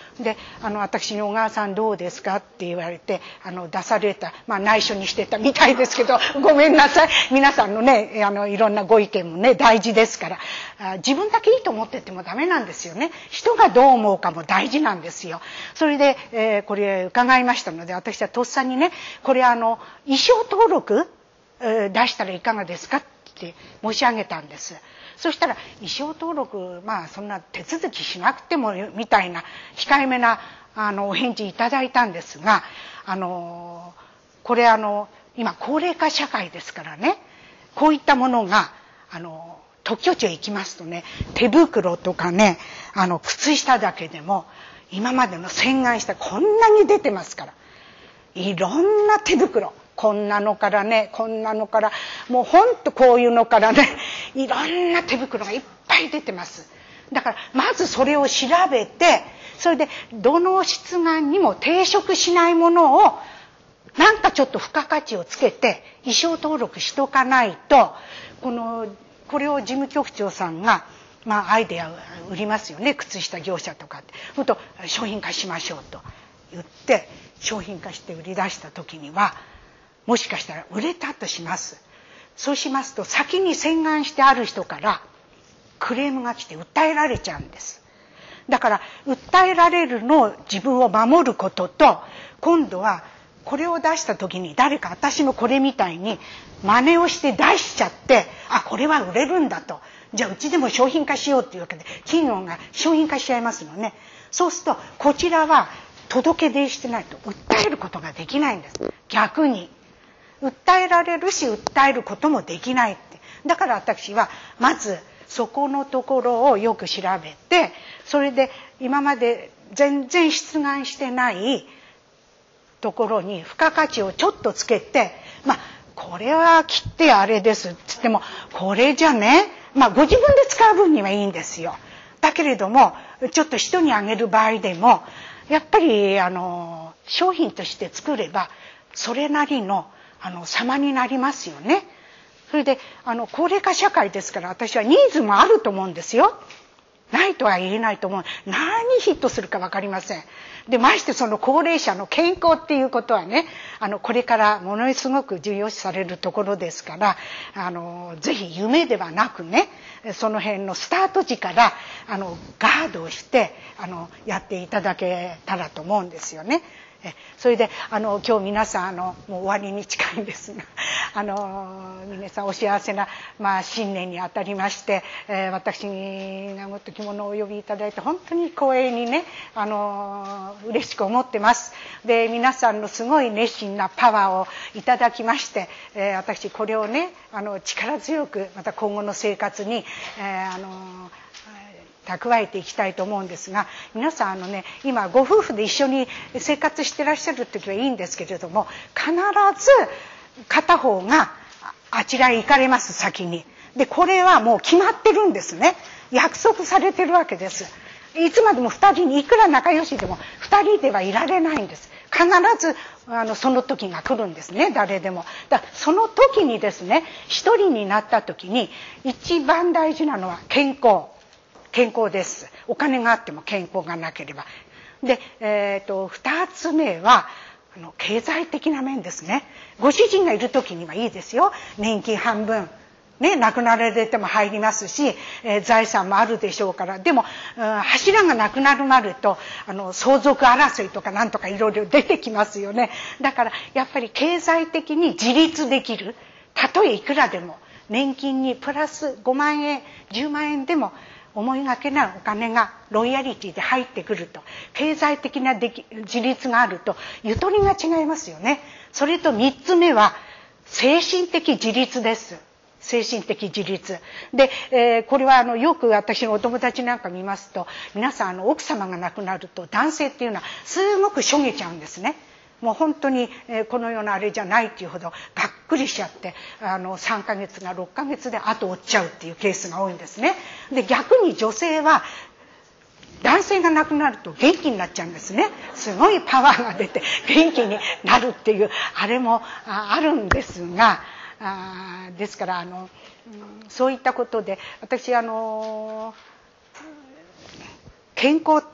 であの私に小川さんどうですかって言われてあの出された、まあ、内緒にしてたみたいですけどごめんなさい。皆さんのねあのいろんなご意見もね大事ですからあ自分だけいいと思っててもダメなんですよね。人がどう思うかも大事なんですよ。それで、えー、これ伺いましたので私はとっさにねこれあの意思登録、えー、出したらいかがですかって申し上げたんです。そしたら意思登録まあそんな手続きしなくてもみたいな控えめなあのお返事いただいたんですがあのこれあの今高齢化社会ですからねこういったものがあの特許庁へ行きますとね手袋とかねあの靴下だけでも今までの洗顔したこんなに出てますからいろんな手袋こんなのからねこんなのからもうほんとこういうのからねいろんな手袋がいっぱい出てます。だからまずそれを調べてそれでどの出願にも抵触しないものをなんかちょっと付加価値をつけて意思登録しとかないとこのこれを事務局長さんがまあアイデア売りますよね靴下業者とかってほんと商品化しましょうと言って商品化して売り出した時にはもしかしたら売れたとします。そうしますと先に洗顔してある人からクレームが来て訴えられちゃうんです。だから訴えられるのを自分を守ることと今度はこれを出した時に誰か私のこれみたいに真似をして出しちゃってあこれは売れるんだとじゃあうちでも商品化しようっていうわけで企業が商品化しちゃいますのね。そうするとこちらは届け出してないと訴えることができないんです。逆に訴えられるし訴えることもできないってだから私はまずそこのところをよく調べてそれで今まで全然出願してないところに付加価値をちょっとつけてまあこれは切ってあれですっつってもこれじゃねまあご自分で使う分にはいいんですよ。だけれどもちょっと人にあげる場合でもやっぱりあの商品として作ればそれなりのあの様になりますよね。それであの高齢化社会ですから私はニーズもあると思うんですよ。ないとは言えないと思う。何ヒットするか分かりません。でましてその高齢者の健康っていうことはねあのこれからものすごく重要視されるところですからあのぜひ夢ではなくねその辺のスタート時からあのガードをしてあのやっていただけたらと思うんですよね。それであの今日皆さんあのもう終わりに近いんですがあの皆さんお幸せな、まあ、新年にあたりまして、えー、私がごときものをお呼びいただいて本当に光栄にねあの嬉しく思ってます。で皆さんのすごい熱心なパワーをいただきまして、えー、私これをねあの力強くまた今後の生活に、えー、あの蓄えていきたいと思うんですが皆さんあのね今ご夫婦で一緒に生活してらっしゃる時はいいんですけれども必ず片方があちらへ行かれます先に。でこれはもう決まってるんですね。約束されてるわけです。いつまでもふたりにいくら仲良しでもふたりではいられないんです。必ずあのその時が来るんですね誰でも。だその時にですね一人になった時に一番大事なのは健康健康です。お金があっても健康がなければ。で、えーと、二つ目はあの経済的な面ですね。ご主人がいる時にはいいですよ。年金半分ね亡くなられても入りますし、えー、財産もあるでしょうから。でも、うん、柱がなくなるまでとあの相続争いとかなんとかいろいろ出てきますよね。だからやっぱり経済的に自立できる。たとえいくらでも年金にプラスごまんえんじゅうまんえんでも思いがけないお金がロイヤリティで入ってくると経済的なでき自立があるとゆとりが違いますよね。それと三つ目は精神的自立です。精神的自立で、えー、これはあのよく私のお友達なんか見ますと皆さんあの奥様が亡くなると男性っていうのはすごくしょげちゃうんですね。もう本当に、えー、このようなあれじゃないっていうほどがっくりしちゃってあのさんかげつがろっかげつで後を追っちゃうっていうケースが多いんですね。で逆に女性は男性が亡くなると元気になっちゃうんですね。すごいパワーが出て元気になるっていうあれも あ, あるんですがあですからあの、うん、そういったことで私あの健康と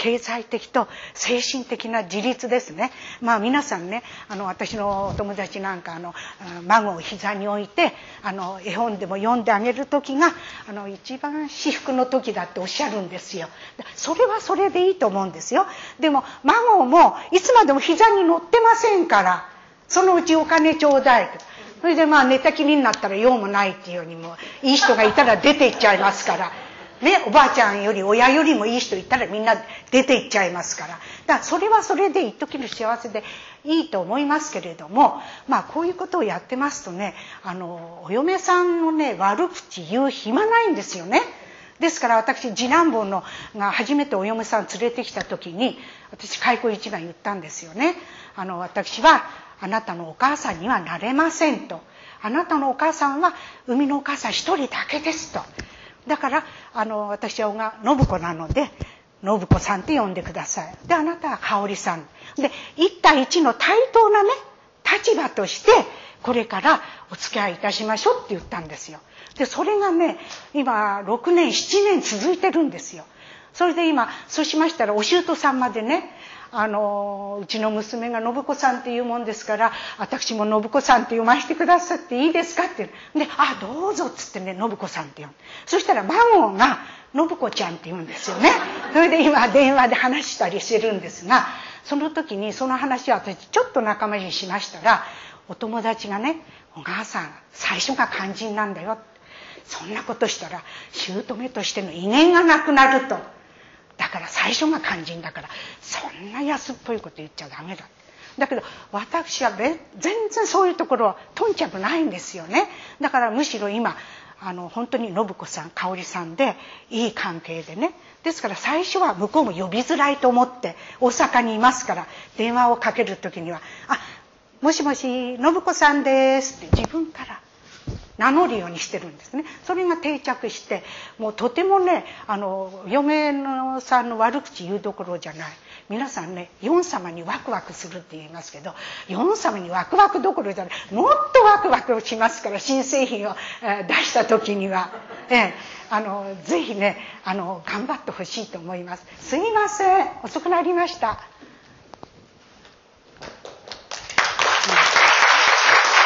経済的と精神的な自立ですね。まあ皆さんね、あの私のお友達なんかあの孫を膝に置いてあの絵本でも読んであげる時があの一番至福の時だっておっしゃるんですよ。それはそれでいいと思うんですよ。でも孫もいつまでも膝に乗ってませんから、そのうちお金ちょうだいと。それでまあ寝たきりになったら用もないっていうようにもいい人がいたら出て行っちゃいますから。ね、おばあちゃんより親よりもいい人いたらみんな出て行っちゃいますから。だからそれはそれで一時の幸せでいいと思いますけれども、まあこういうことをやってますとね、あの、お嫁さんのね、悪口言う暇ないんですよね。ですから私、次男坊のが初めてお嫁さん連れてきた時に、私、開口一番言ったんですよね。あの、私はあなたのお母さんにはなれませんと。あなたのお母さんは生みのお母さん一人だけですと。だからあの私は信子なので信子さんって呼んでください。であなたは香織さんで一対一の対等なね立場としてこれからお付き合いいたしましょうって言ったんですよ。でそれがね今ろくねんしちねん続いてるんですよ。それで今そうしましたらお舅さんまでね、あのうちの娘が信子さんっていうもんですから私も信子さんって読ませてくださっていいですかってで、あどうぞっつってね信子さんって言う。そしたら孫が信子ちゃんって言うんですよね。それで今電話で話したりしてるんですが、その時にその話を私ちょっと仲間にしましたら、お友達がね、お母さん最初が肝心なんだよ、そんなことしたら姑としての威厳がなくなると、だから最初が肝心だからそんな安っぽいこと言っちゃダメだ。だけど私は全然そういうところは頓着ないんですよね。だからむしろ今あの本当に信子さん香織さんでいい関係でね。ですから最初は向こうも呼びづらいと思って大阪にいますから電話をかける時には「あもしもし信子さんです」って自分から名乗るようにしてるんですね。それが定着してもうとてもねあの嫁のさんの悪口言うどころじゃない。皆さんねヨン様にワクワクするって言いますけど、ヨン様にワクワクどころじゃないもっとワクワクしますから、新製品を、えー、出した時には、えー、あのぜひねあの頑張ってほしいと思います。すいません遅くなりました。